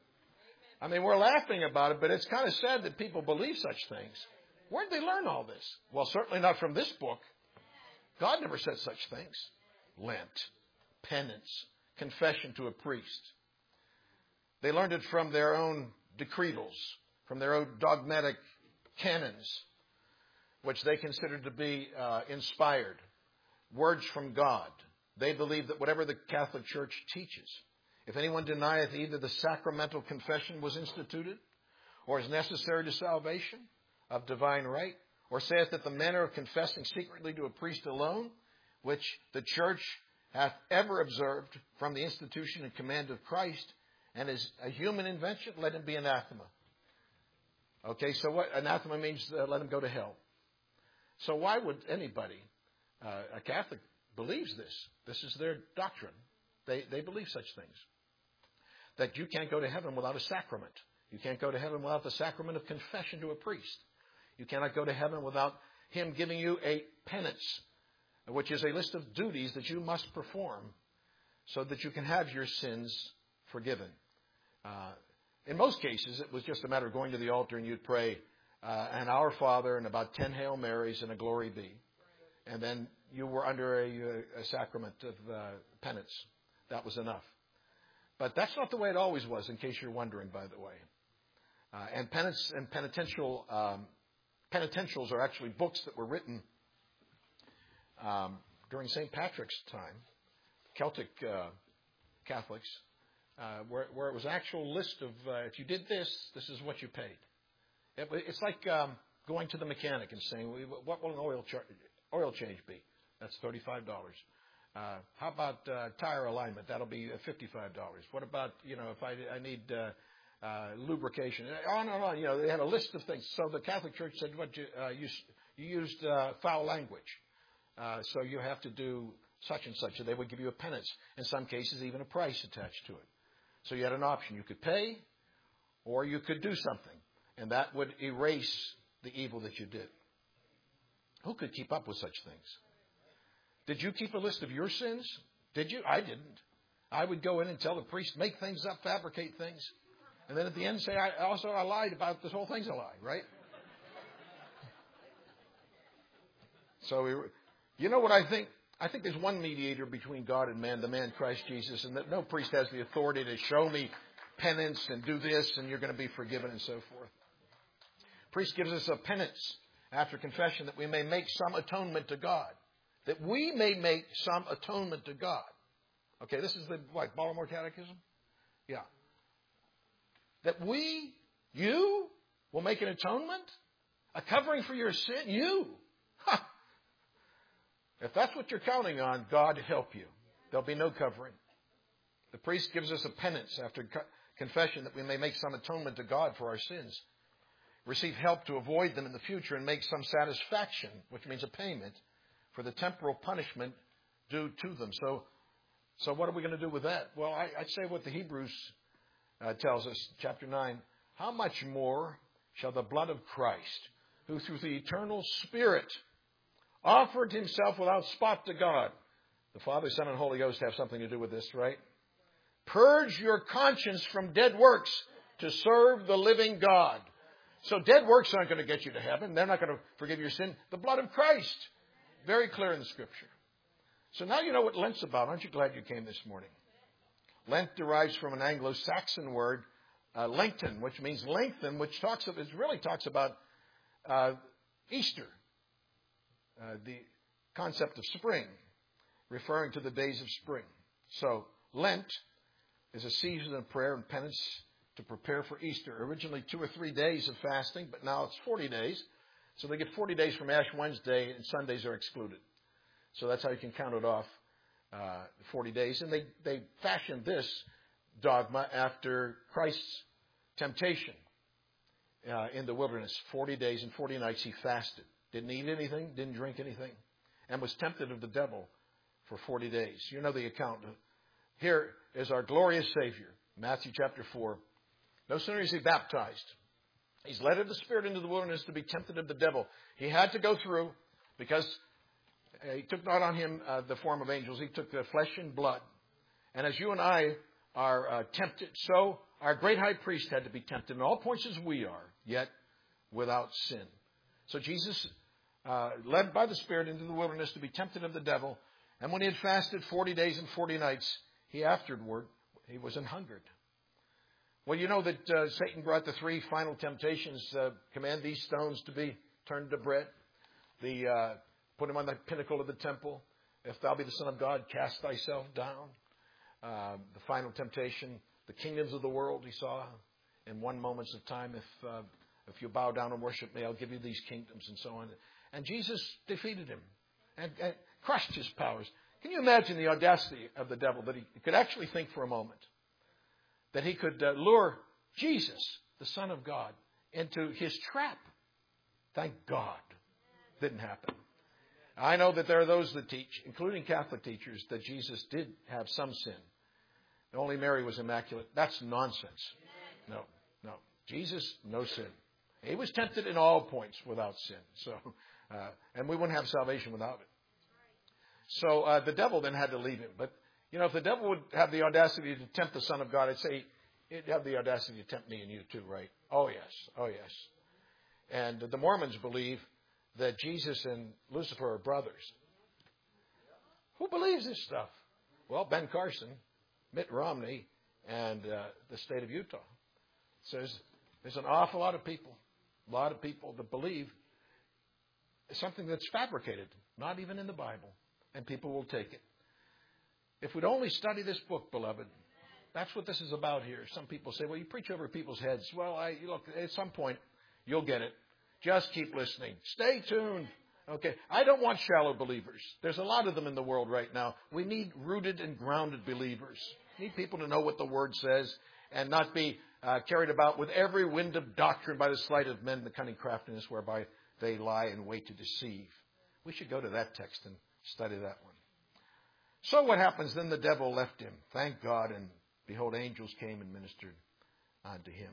I mean, we're laughing about it, but it's kind of sad that people believe such things. Where did they learn all this? Well, certainly not from this book. God never said such things. Lent, penance, confession to a priest. They learned it from their own decretals, from their own dogmatic canons, which they considered to be uh, inspired, words from God. They believe that whatever the Catholic Church teaches, if anyone denieth either the sacramental confession was instituted, or is necessary to salvation of divine right, or saith that the manner of confessing secretly to a priest alone, which the Church hath ever observed from the institution and command of Christ, and is a human invention, let him be anathema. Okay, so what anathema means? Uh, let him go to hell. So why would anybody, uh, a Catholic, believes this? This is their doctrine. They they believe such things. That you can't go to heaven without a sacrament. You can't go to heaven without the sacrament of confession to a priest. You cannot go to heaven without him giving you a penance, which is a list of duties that you must perform so that you can have your sins forgiven. Uh, in most cases, it was just a matter of going to the altar and you'd pray uh, an Our Father and about ten Hail Marys and a Glory Be. And then you were under a, a sacrament of uh, penance. That was enough. But that's not the way it always was, in case you're wondering, by the way. Uh, and penance and penitential um, penitentials are actually books that were written um, during Saint Patrick's time, Celtic uh, Catholics, uh, where, where it was an actual list of uh, if you did this, this is what you paid. It, it's like um, going to the mechanic and saying, what will an oil char- oil change be? That's thirty-five dollars. Uh, how about uh, tire alignment? That'll be fifty-five dollars. What about, you know, if I, I need uh, uh, lubrication? On and on. You know, they had a list of things. So the Catholic Church said, what you, uh, you, you used uh, foul language. Uh, so you have to do such and such. And they would give you a penance. In some cases, even a price attached to it. So you had an option. You could pay or you could do something. And that would erase the evil that you did. Who could keep up with such things? Did you keep a list of your sins? Did you? I didn't. I would go in and tell the priest, make things up, fabricate things. And then at the end say, I also I lied about this whole thing's a lie, right? So, we were, you know what I think? I think there's one mediator between God and man, the man Christ Jesus, and that no priest has the authority to show me penance and do this and you're going to be forgiven and so forth. Priest gives us a penance after confession that we may make some atonement to God. That we may make some atonement to God. Okay, this is the, what, Baltimore Catechism? Yeah. That we, you, will make an atonement? A covering for your sin? You? Ha! If that's what you're counting on, God help you. There'll be no covering. The priest gives us a penance after co- confession that we may make some atonement to God for our sins, receive help to avoid them in the future, and make some satisfaction, which means a payment, for the temporal punishment due to them. So, so what are we going to do with that? Well, I, I'd say what the Hebrews uh, tells us, chapter nine. How much more shall the blood of Christ, who through the eternal Spirit offered himself without spot to God. The Father, Son, and Holy Ghost have something to do with this, right? Purge your conscience from dead works to serve the living God. So dead works aren't going to get you to heaven. They're not going to forgive your sin. The blood of Christ. Very clear in the Scripture. So now you know what Lent's about. Aren't you glad you came this morning? Lent derives from an Anglo-Saxon word, uh, lengthen, which means lengthen, which talks of, it really talks about uh, Easter. Uh, the concept of spring, referring to the days of spring. So Lent is a season of prayer and penance to prepare for Easter. Originally two or three days of fasting, but now it's forty days. So they get forty days from Ash Wednesday, and Sundays are excluded. So that's how you can count it off, uh, forty days. And they, they fashioned this dogma after Christ's temptation uh, in the wilderness. forty days and forty nights he fasted. Didn't eat anything, didn't drink anything, and was tempted of the devil for forty days. You know the account. Here is our glorious Savior, Matthew chapter four. No sooner is he baptized, he's led of the Spirit into the wilderness to be tempted of the devil. He had to go through because he took not on him uh, the form of angels. He took the flesh and blood. And as you and I are uh, tempted, so our great high priest had to be tempted in all points as we are, yet without sin. So Jesus, uh, led by the Spirit into the wilderness to be tempted of the devil. And when he had fasted forty days and forty nights, he afterward, he was an hungered. Well, you know that uh, Satan brought the three final temptations. Uh, command these stones to be turned to bread. The uh, put him on the pinnacle of the temple. If thou be the Son of God, cast thyself down. Uh, the final temptation, the kingdoms of the world, he saw in one moment of time. If uh, if you bow down and worship me, I'll give you these kingdoms, and so on. And Jesus defeated him and, and crushed his powers. Can you imagine the audacity of the devil, that he could actually think for a moment that he could uh, lure Jesus, the Son of God, into his trap? Thank God. Didn't happen. I know that there are those that teach, including Catholic teachers, that Jesus did have some sin. Only Mary was immaculate. That's nonsense. No, no. Jesus, no sin. He was tempted in all points without sin. So, uh, and we wouldn't have salvation without it. So uh, the devil then had to leave him. But, you know, if the devil would have the audacity to tempt the Son of God, I'd say he'd have the audacity to tempt me and you too, right? Oh, yes. Oh, yes. And the Mormons believe that Jesus and Lucifer are brothers. Who believes this stuff? Well, Ben Carson, Mitt Romney, and uh, the state of Utah. Says there's an awful lot of people, a lot of people that believe something that's fabricated, not even in the Bible, and people will take it. If we'd only study this book, beloved, that's what this is about here. Some people say, well, you preach over people's heads. Well, I look, at some point, you'll get it. Just keep listening. Stay tuned. Okay. I don't want shallow believers. There's a lot of them in the world right now. We need rooted and grounded believers. We need people to know what the Word says and not be uh, carried about with every wind of doctrine by the sleight of men, the cunning craftiness whereby they lie in wait to deceive. We should go to that text and study that one. So what happens? Then the devil left him. Thank God. And behold, angels came and ministered unto him.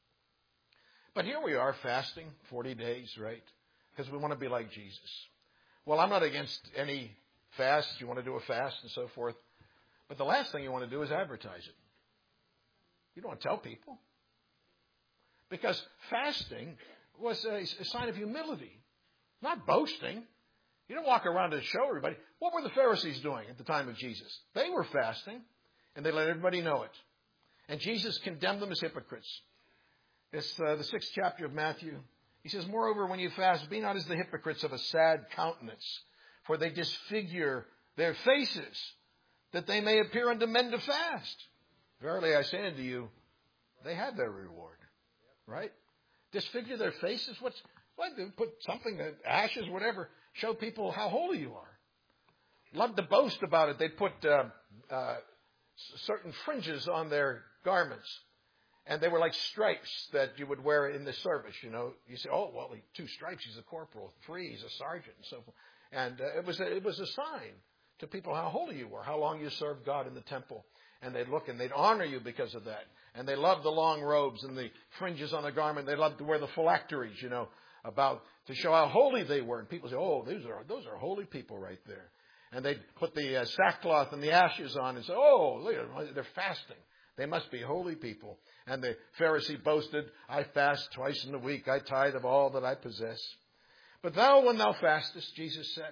But here we are fasting forty days, right? Because we want to be like Jesus. Well, I'm not against any fast. You want to do a fast and so forth. But the last thing you want to do is advertise it. You don't want to tell people. Because fasting was a, a sign of humility, not boasting. You don't walk around to show everybody. What were the Pharisees doing at the time of Jesus? They were fasting, and they let everybody know it. And Jesus condemned them as hypocrites. It's uh, the sixth chapter of Matthew. He says, moreover, when you fast, be not as the hypocrites of a sad countenance, for they disfigure their faces, that they may appear unto men to fast. Verily I say unto you, they had their reward. Right? Disfigure their faces? What's what? They put something, ashes, whatever, show people how holy you are. Love to boast about it. They put uh, uh, certain fringes on their garments. And they were like stripes that you would wear in the service, you know. You say, oh, well, two stripes, he's a corporal. Three, he's a sergeant, and so forth. And uh, it was a, it was a sign to people how holy you were, how long you served God in the temple. And they'd look and they'd honor you because of that. And they loved the long robes and the fringes on the garment. They loved to wear the phylacteries, you know, about to show how holy they were. And people say, oh, those are those are holy people right there. And they'd put the uh, sackcloth and the ashes on and say, oh, look at them, they're fasting. They must be holy people. And the Pharisee boasted, I fast twice in the week. I tithe of all that I possess. But thou, when thou fastest, Jesus said,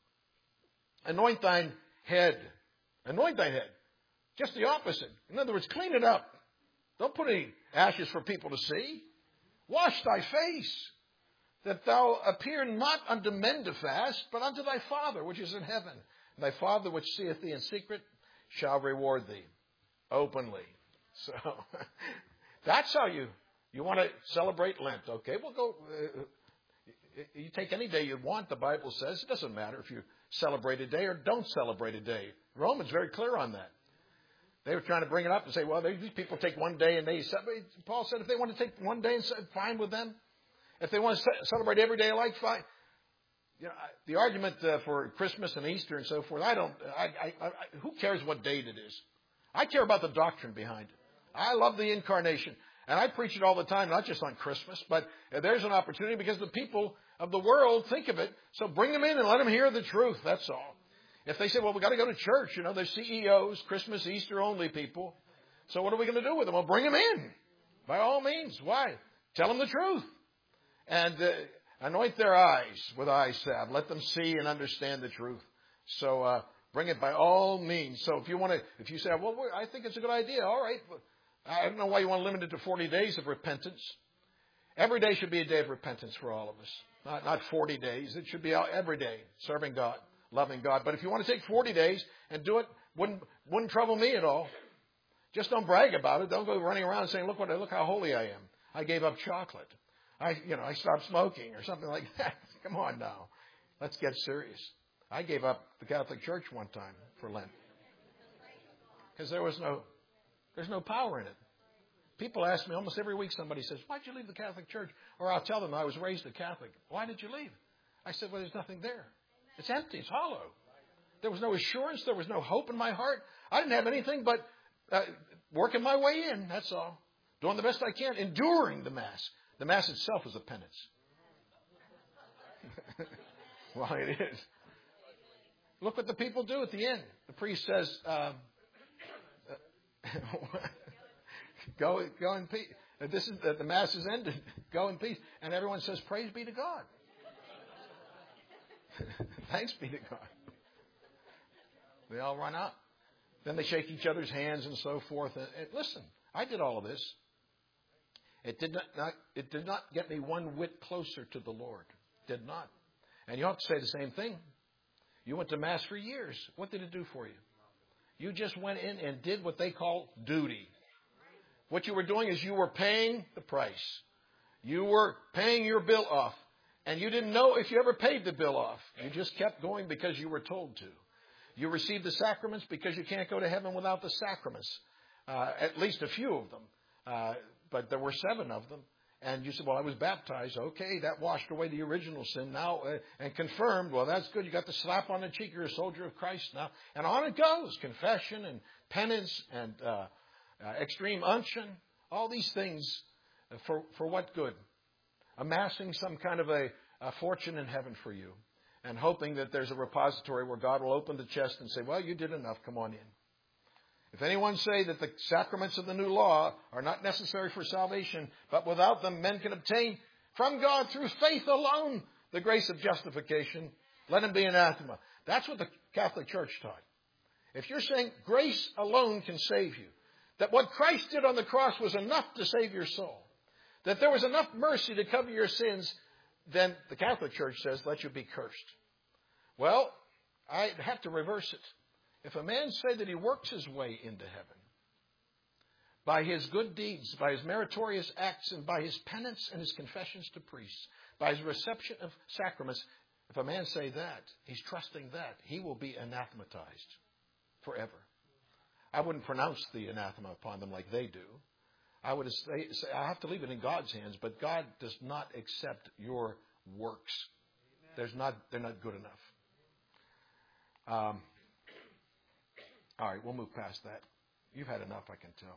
anoint thine head. Anoint thine head. Just the opposite. In other words, clean it up. Don't put any ashes for people to see. Wash thy face, that thou appear not unto men to fast, but unto thy Father which is in heaven. And thy Father which seeth thee in secret shall reward thee openly. So that's how you, you want to celebrate Lent. Okay, we'll go. Uh, you take any day you want, the Bible says. It doesn't matter if you celebrate a day or don't celebrate a day. Romans very clear on that. They were trying to bring it up and say, well, these people take one day and they celebrate. Paul said if they want to take one day, fine with them. If they want to celebrate every day alike, fine. You know, the argument uh, for Christmas and Easter and so forth, I don't, I, I, I, who cares what date it is? I care about the doctrine behind it. I love the incarnation. And I preach it all the time, not just on Christmas, but there's an opportunity because the people of the world think of it. So bring them in and let them hear the truth. That's all. If they say, well, we've got to go to church, you know, there's C E Os, Christmas, Easter only people. So what are we going to do with them? Well, bring them in. By all means. Why? Tell them the truth. And uh, anoint their eyes with eye salve. Let them see and understand the truth. So uh, bring it by all means. So if you want to, if you say, well, I think it's a good idea. All right. I don't know why you want to limit it to forty days of repentance. Every day should be a day of repentance for all of us. Not, not forty days. It should be every day serving God, loving God. But if you want to take forty days and do it, wouldn't, wouldn't trouble me at all. Just don't brag about it. Don't go running around saying, look what I, look how holy I am. I gave up chocolate. I, you know, I stopped smoking or something like that. Come on now. Let's get serious. I gave up the Catholic Church one time for Lent. Because there was no, there's no power in it. People ask me almost every week, somebody says, why'd you leave the Catholic Church? Or I'll tell them I was raised a Catholic. Why did you leave? I said, well, there's nothing there. It's empty. It's hollow. There was no assurance. There was no hope in my heart. I didn't have anything but uh, working my way in. That's all. Doing the best I can. Enduring the Mass. The Mass itself is a penance. Well, it is. Look what the people do at the end. The priest says, um, go, go in peace. This is the Mass is ended. Go in peace. And everyone says, praise be to God. Thanks be to God. They all run out. Then they shake each other's hands and so forth. And, and listen, I did all of this. It did not, not, it did not get me one whit closer to the Lord. Did not. And you have to say the same thing. You went to Mass for years. What did it do for you? You just went in and did what they call duty. What you were doing is you were paying the price. You were paying your bill off. And you didn't know if you ever paid the bill off. You just kept going because you were told to. You received the sacraments because you can't go to heaven without the sacraments. Uh, at least a few of them. Uh, but there were seven of them. And you said, well, I was baptized. Okay, that washed away the original sin now uh, and confirmed. Well, that's good. You got the slap on the cheek. You're a soldier of Christ now. And on it goes. Confession and penance and uh, uh, extreme unction. All these things for, for what good? Amassing some kind of a, a fortune in heaven for you. And hoping that there's a repository where God will open the chest and say, well, you did enough. Come on in. If anyone say that the sacraments of the new law are not necessary for salvation, but without them men can obtain from God through faith alone the grace of justification, let him be anathema. That's what the Catholic Church taught. If you're saying grace alone can save you, that what Christ did on the cross was enough to save your soul, that there was enough mercy to cover your sins, then the Catholic Church says, let you be cursed. Well, I have to reverse it. If a man say that he works his way into heaven by his good deeds, by his meritorious acts, and by his penance and his confessions to priests, by his reception of sacraments, if a man say that, he's trusting that, he will be anathematized forever. I wouldn't pronounce the anathema upon them like they do. I would say, say I have to leave it in God's hands, but God does not accept your works. There's not, they're not good enough. Um, all right, we'll move past that. You've had enough, I can tell.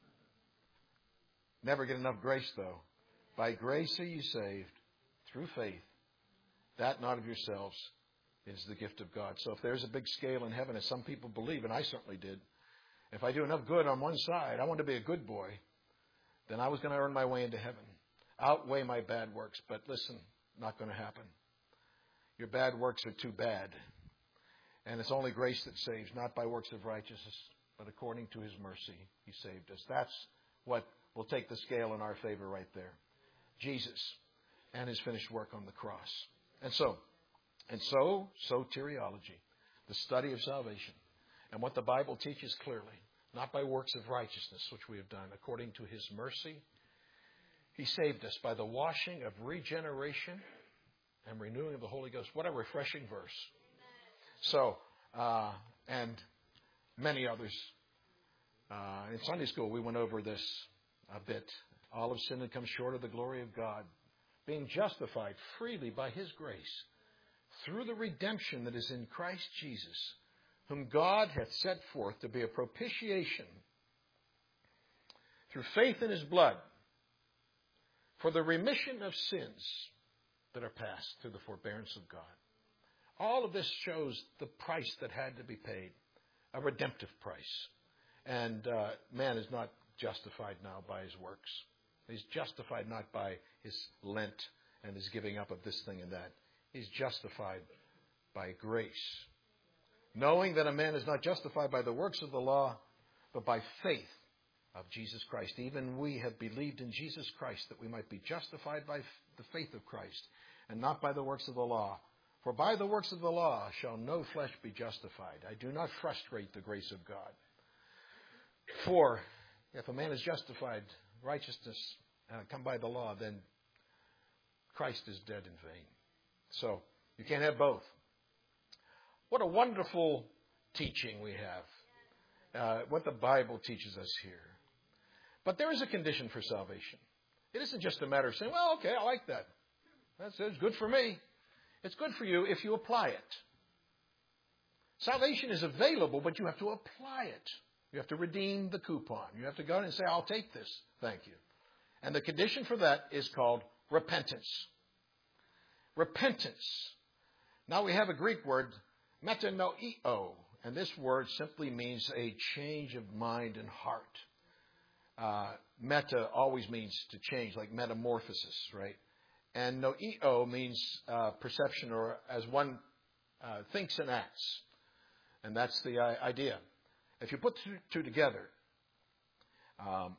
Never get enough grace, though. By grace are you saved through faith, that not of yourselves is the gift of God. So if there's a big scale in heaven, as some people believe, and I certainly did, if I do enough good on one side, I want to be a good boy, then I was going to earn my way into heaven. Outweigh my bad works. But listen, not going to happen. Your bad works are too bad. And it's only grace that saves, not by works of righteousness, but according to His mercy, He saved us. That's what will take the scale in our favor right there. Jesus and His finished work on the cross. And so, and so, soteriology, the study of salvation, and what the Bible teaches clearly, not by works of righteousness, which we have done, according to His mercy, He saved us by the washing of regeneration and renewing of the Holy Ghost. What a refreshing verse. So, uh, and many others. Uh, in Sunday school, we went over this a bit. All have sinned and come short of the glory of God, being justified freely by His grace through the redemption that is in Christ Jesus, whom God hath set forth to be a propitiation through faith in His blood for the remission of sins that are past through the forbearance of God. All of this shows the price that had to be paid, a redemptive price. And uh, man is not justified now by his works. He's justified not by his Lent and his giving up of this thing and that. He's justified by grace. Knowing that a man is not justified by the works of the law, but by faith of Jesus Christ. Even we have believed in Jesus Christ that we might be justified by the faith of Christ and not by the works of the law. For by the works of the law shall no flesh be justified. I do not frustrate the grace of God. For if a man is justified, righteousness uh, come by the law, then Christ is dead in vain. So you can't have both. What a wonderful teaching we have. Uh, what the Bible teaches us here. But there is a condition for salvation. It isn't just a matter of saying, well, okay, I like that. That's, that's good for me. It's good for you if you apply it. Salvation is available, but you have to apply it. You have to redeem the coupon. You have to go and say, I'll take this. Thank you. And the condition for that is called repentance. Repentance. Now we have a Greek word, metanoeo. And this word simply means a change of mind and heart. Uh, meta always means to change, like metamorphosis, right? And noeo means uh, perception, or as one uh, thinks and acts. And that's the uh, idea. If you put two, two together, um,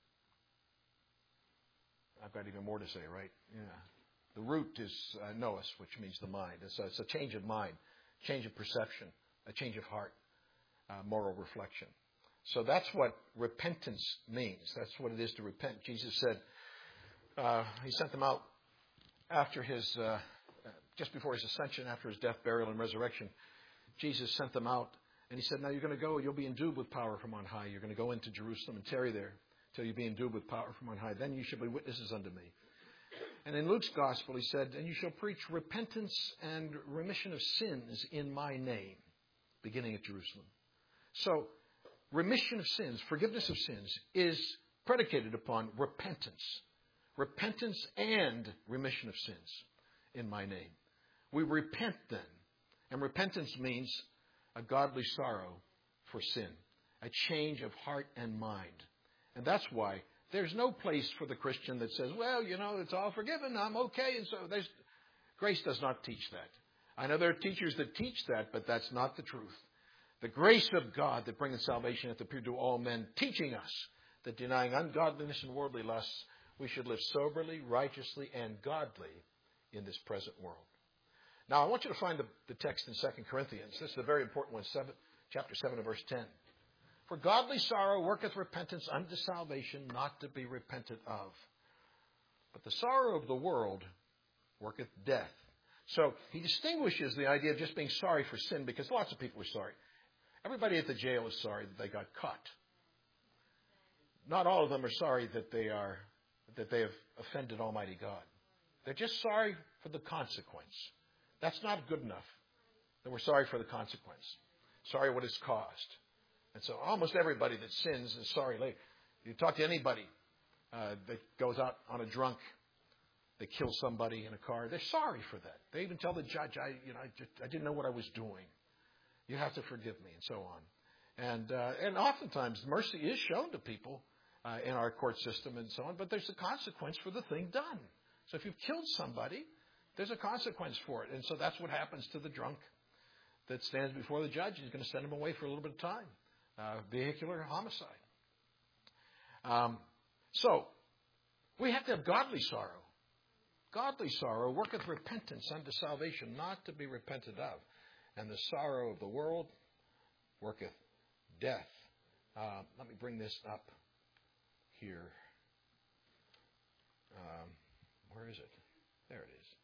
I've got even more to say, right? Yeah. The root is uh, nous, which means the mind. It's a, it's a change of mind, change of perception, a change of heart, uh, moral reflection. So that's what repentance means. That's what it is to repent. Jesus said uh, He sent them out after his, uh, just before His ascension, after His death, burial, and resurrection. Jesus sent them out, and He said, now you're going to go, you'll be endued with power from on high. You're going to go into Jerusalem and tarry there till you be endued with power from on high. Then you shall be witnesses unto me. And in Luke's gospel, He said, and you shall preach repentance and remission of sins in my name, beginning at Jerusalem. So, remission of sins, forgiveness of sins, is predicated upon repentance. Repentance and remission of sins in my name. We repent then. And repentance means a godly sorrow for sin. A change of heart and mind. And that's why there's no place for the Christian that says, well, you know, it's all forgiven, I'm okay. And so there's, grace does not teach that. I know there are teachers that teach that, but that's not the truth. The grace of God that bringeth salvation hath appeared to all men, teaching us that denying ungodliness and worldly lusts, we should live soberly, righteously, and godly in this present world. Now, I want you to find the, the text in Second Corinthians. This is a very important one, seven, chapter seven and verse ten. For godly sorrow worketh repentance unto salvation, not to be repented of. But the sorrow of the world worketh death. So he distinguishes the idea of just being sorry for sin, because lots of people are sorry. Everybody at the jail is sorry that they got caught. Not all of them are sorry that they are that they have offended Almighty God. They're just sorry for the consequence. That's not good enough. That we're sorry for the consequence. Sorry what it's caused. And so almost everybody that sins is sorry later. You talk to anybody uh, that goes out on a drunk, they kill somebody in a car, they're sorry for that. They even tell the judge, I, you know, I, just, I didn't know what I was doing. You have to forgive me, and so on. And uh, and oftentimes mercy is shown to people uh, in our court system and so on, but there's a consequence for the thing done. So if you've killed somebody, there's a consequence for it. And so that's what happens to the drunk that stands before the judge. He's going to send him away for a little bit of time. Uh, vehicular homicide. Um, so, we have to have godly sorrow. Godly sorrow worketh repentance unto salvation, not to be repented of. And the sorrow of the world worketh death. Uh, let me bring this up here. Um, where is it? There it is.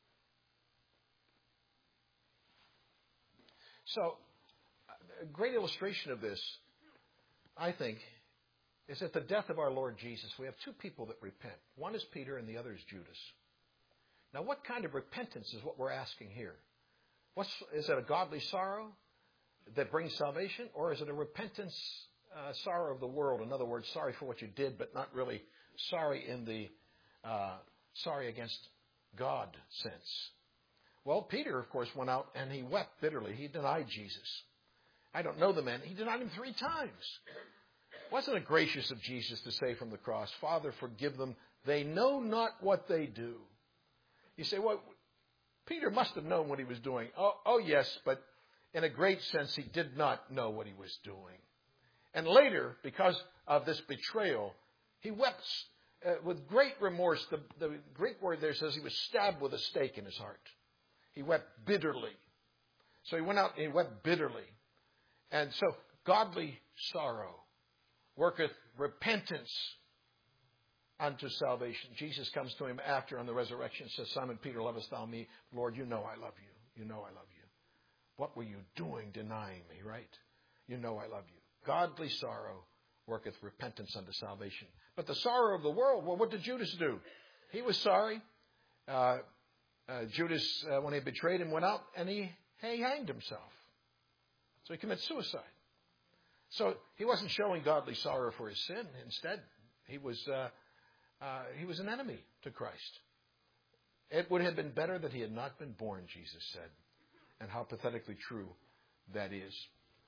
So, a great illustration of this, I think, is at the death of our Lord Jesus. We have two people that repent. One is Peter and the other is Judas. Now, what kind of repentance is what we're asking here? What's, is it a godly sorrow that brings salvation? Or is it a repentance, uh, sorrow of the world? In other words, sorry for what you did, but not really sorry in the uh, sorry against God sense. Well, Peter, of course, went out and he wept bitterly. He denied Jesus. I don't know the man. He denied him three times. Wasn't it gracious of Jesus to say from the cross, Father, forgive them. They know not what they do. You say, well, Peter must have known what he was doing. Oh, oh yes, but in a great sense, he did not know what he was doing. And later, because of this betrayal, he wept uh, with great remorse. The, the Greek word there says he was stabbed with a stake in his heart. He wept bitterly. So he went out and he wept bitterly. And so godly sorrow worketh repentance unto salvation. Jesus comes to him after on the resurrection and says, Simon Peter, lovest thou me? Lord, you know I love you. You know I love you. What were you doing denying me, right? You know I love you. Godly sorrow worketh repentance unto salvation. But the sorrow of the world, well, what did Judas do? He was sorry. Uh, uh, Judas, uh, when he betrayed him, went out and he, he hanged himself. So he commits suicide. So he wasn't showing godly sorrow for his sin. Instead, he was uh, uh, he was an enemy to Christ. It would have been better that he had not been born, Jesus said. And how pathetically true that is.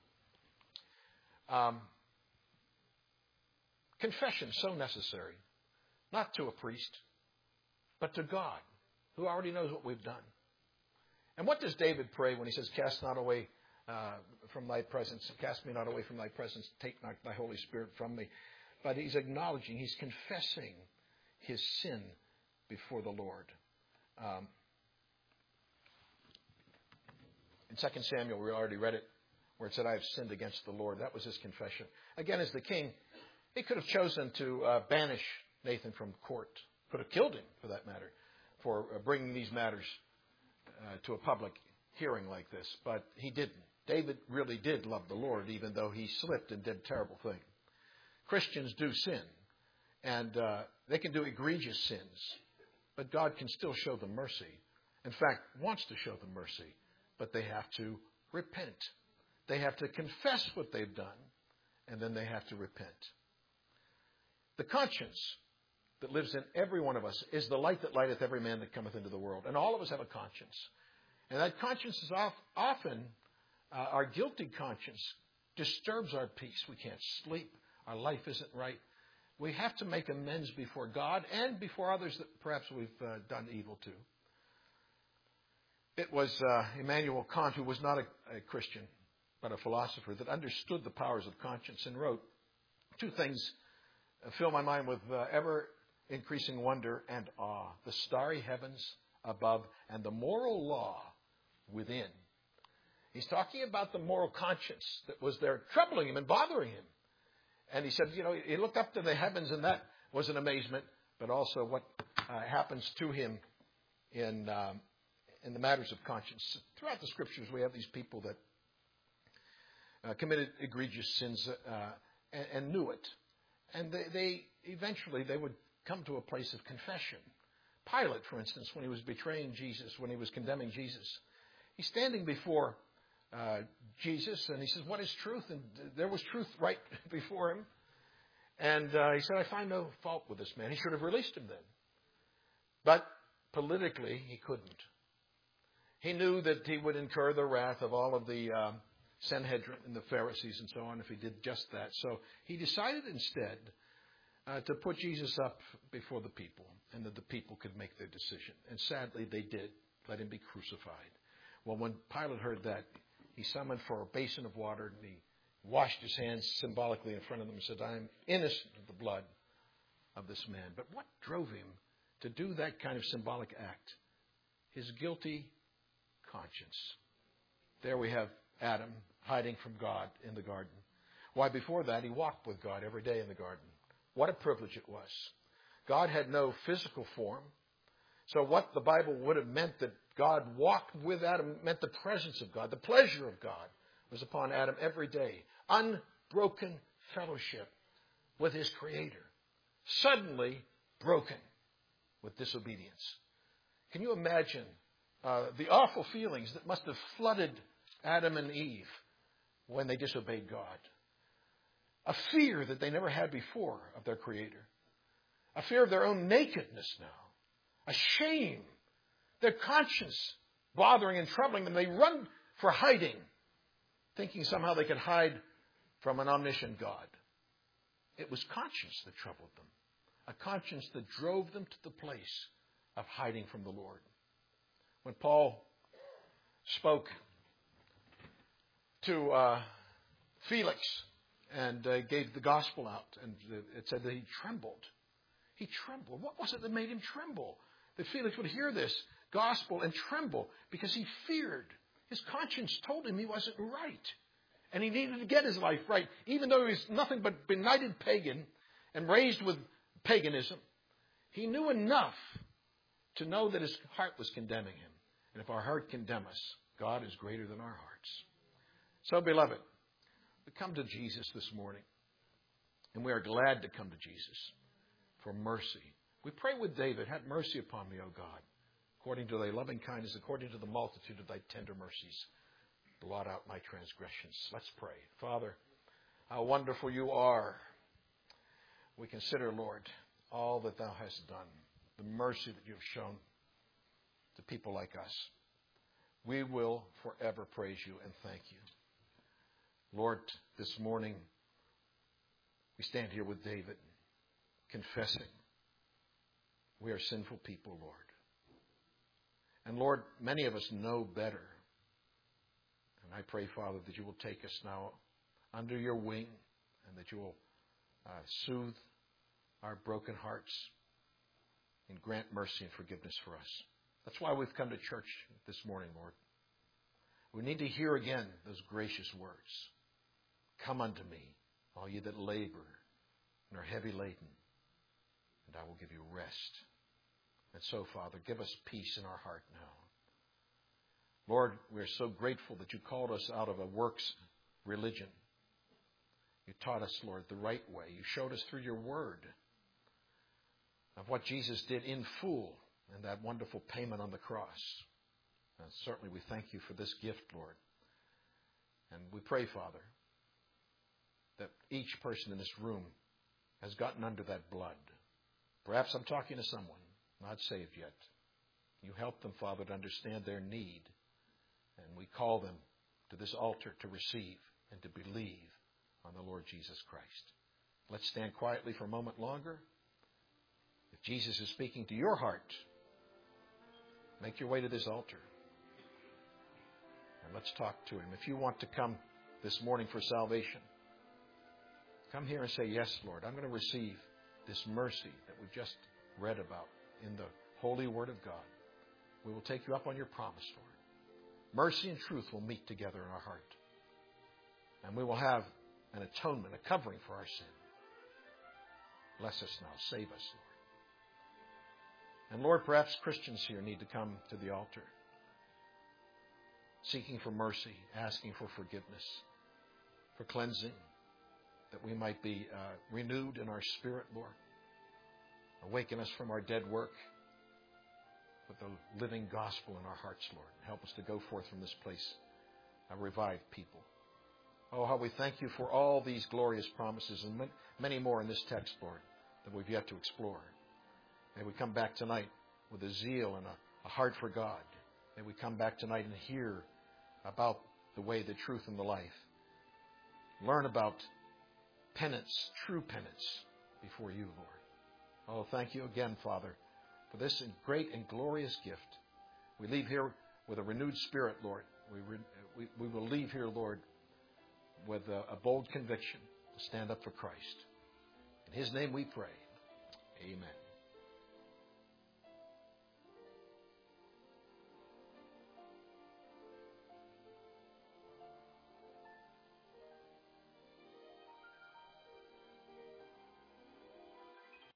Um, confession so necessary. Not to a priest, but to God, who already knows what we've done. And what does David pray when he says, cast not away Uh, from thy presence, cast me not away from thy presence, take not thy Holy Spirit from me. But he's acknowledging, he's confessing his sin before the Lord. Um, in Second Samuel, we already read it, where it said, I have sinned against the Lord. That was his confession. Again, as the king, he could have chosen to uh, banish Nathan from court, could have killed him, for that matter, for uh, bringing these matters uh, to a public hearing like this, but he didn't. David really did love the Lord, even though he slipped and did a terrible thing. Christians do sin, and uh, they can do egregious sins, but God can still show them mercy. In fact, wants to show them mercy, but they have to repent. They have to confess what they've done, and then they have to repent. The conscience that lives in every one of us is the light that lighteth every man that cometh into the world. And all of us have a conscience. And that conscience is often, uh, our guilty conscience disturbs our peace. We can't sleep. Our life isn't right. We have to make amends before God and before others that perhaps we've uh, done evil to. It was uh, Immanuel Kant, who was not a, a Christian, but a philosopher, that understood the powers of conscience and wrote, two things uh, fill my mind with uh, ever-increasing wonder and awe. The starry heavens above and the moral law within. He's talking about the moral conscience that was there troubling him and bothering him. And he said, you know, he looked up to the heavens and that was an amazement, but also what uh, happens to him in um, in the matters of conscience. Throughout the scriptures, we have these people that uh, committed egregious sins uh, and, and knew it. And they, they eventually they would come to a place of confession. Pilate, for instance, when he was betraying Jesus, when he was condemning Jesus, he's standing before uh, Jesus and he says, "What is truth?" And there was truth right before him. And uh, he said, "I find no fault with this man." He should have released him then. But politically, he couldn't. He knew that he would incur the wrath of all of the uh, Sanhedrin and the Pharisees and so on if he did just that. So he decided instead uh, to put Jesus up before the people and that the people could make their decision. And sadly, they did. Let him be crucified. Well, when Pilate heard that, he summoned for a basin of water and he washed his hands symbolically in front of them and said, "I am innocent of the blood of this man." But what drove him to do that kind of symbolic act? His guilty conscience. There we have Adam hiding from God in the garden. Why, before that, he walked with God every day in the garden. What a privilege it was. God had no physical form. So what the Bible would have meant that God walked with Adam meant the presence of God, the pleasure of God was upon Adam every day. Unbroken fellowship with his Creator. Suddenly broken with disobedience. Can you imagine uh, the awful feelings that must have flooded Adam and Eve when they disobeyed God? A fear that they never had before of their Creator. A fear of their own nakedness now. A shame. Their conscience bothering and troubling them. They run for hiding, thinking somehow they could hide from an omniscient God. It was conscience that troubled them. A conscience that drove them to the place of hiding from the Lord. When Paul spoke to uh, Felix and uh, gave the gospel out, and it said that he trembled. He trembled. What was it that made him tremble? That Felix would hear this gospel and tremble because he feared. His conscience told him he wasn't right. And he needed to get his life right. Even though he was nothing but benighted pagan and raised with paganism, he knew enough to know that his heart was condemning him. And if our heart condemns us, God is greater than our hearts. So, beloved, we come to Jesus this morning. And we are glad to come to Jesus for mercy. We pray with David, "Have mercy upon me, O God, according to thy loving kindness, according to the multitude of thy tender mercies. Blot out my transgressions." Let's pray. Father, how wonderful you are. We consider, Lord, all that thou hast done, the mercy that you have shown to people like us. We will forever praise you and thank you. Lord, this morning we stand here with David, confessing we are sinful people, Lord. And Lord, many of us know better. And I pray, Father, that you will take us now under your wing and that you will uh, soothe our broken hearts and grant mercy and forgiveness for us. That's why we've come to church this morning, Lord. We need to hear again those gracious words. "Come unto me, all ye that labor and are heavy laden, and I will give you rest." And so, Father, give us peace in our heart now. Lord, we are so grateful that you called us out of a works religion. You taught us, Lord, the right way. You showed us through your word of what Jesus did in full and that wonderful payment on the cross. And certainly we thank you for this gift, Lord. And we pray, Father, that each person in this room has gotten under that blood. Perhaps I'm talking to someone not saved yet. You help them, Father, to understand their need. And we call them to this altar to receive and to believe on the Lord Jesus Christ. Let's stand quietly for a moment longer. If Jesus is speaking to your heart, make your way to this altar. And let's talk to him. If you want to come this morning for salvation, come here and say, "Yes, Lord, I'm going to receive this mercy that we've just read about in the holy word of God." We will take you up on your promise, Lord. Mercy and truth will meet together in our heart. And we will have an atonement, a covering for our sin. Bless us now. Save us, Lord. And Lord, perhaps Christians here need to come to the altar, seeking for mercy, asking for forgiveness. for cleansing, that we might be uh, renewed in our spirit, Lord. Awaken us from our dead work with the living gospel in our hearts, Lord. Help us to go forth from this place a revived people. Oh, how we thank you for all these glorious promises and many more in this text, Lord, that we've yet to explore. May we come back tonight with a zeal and a, a heart for God. May we come back tonight and hear about the way, the truth, and the life. Learn about penance, true penance before you, Lord. Oh, thank you again, Father, for this great and glorious gift. We leave here with a renewed spirit, Lord. We, re, we, we will leave here, Lord, with a, a bold conviction to stand up for Christ. In His name we pray. Amen.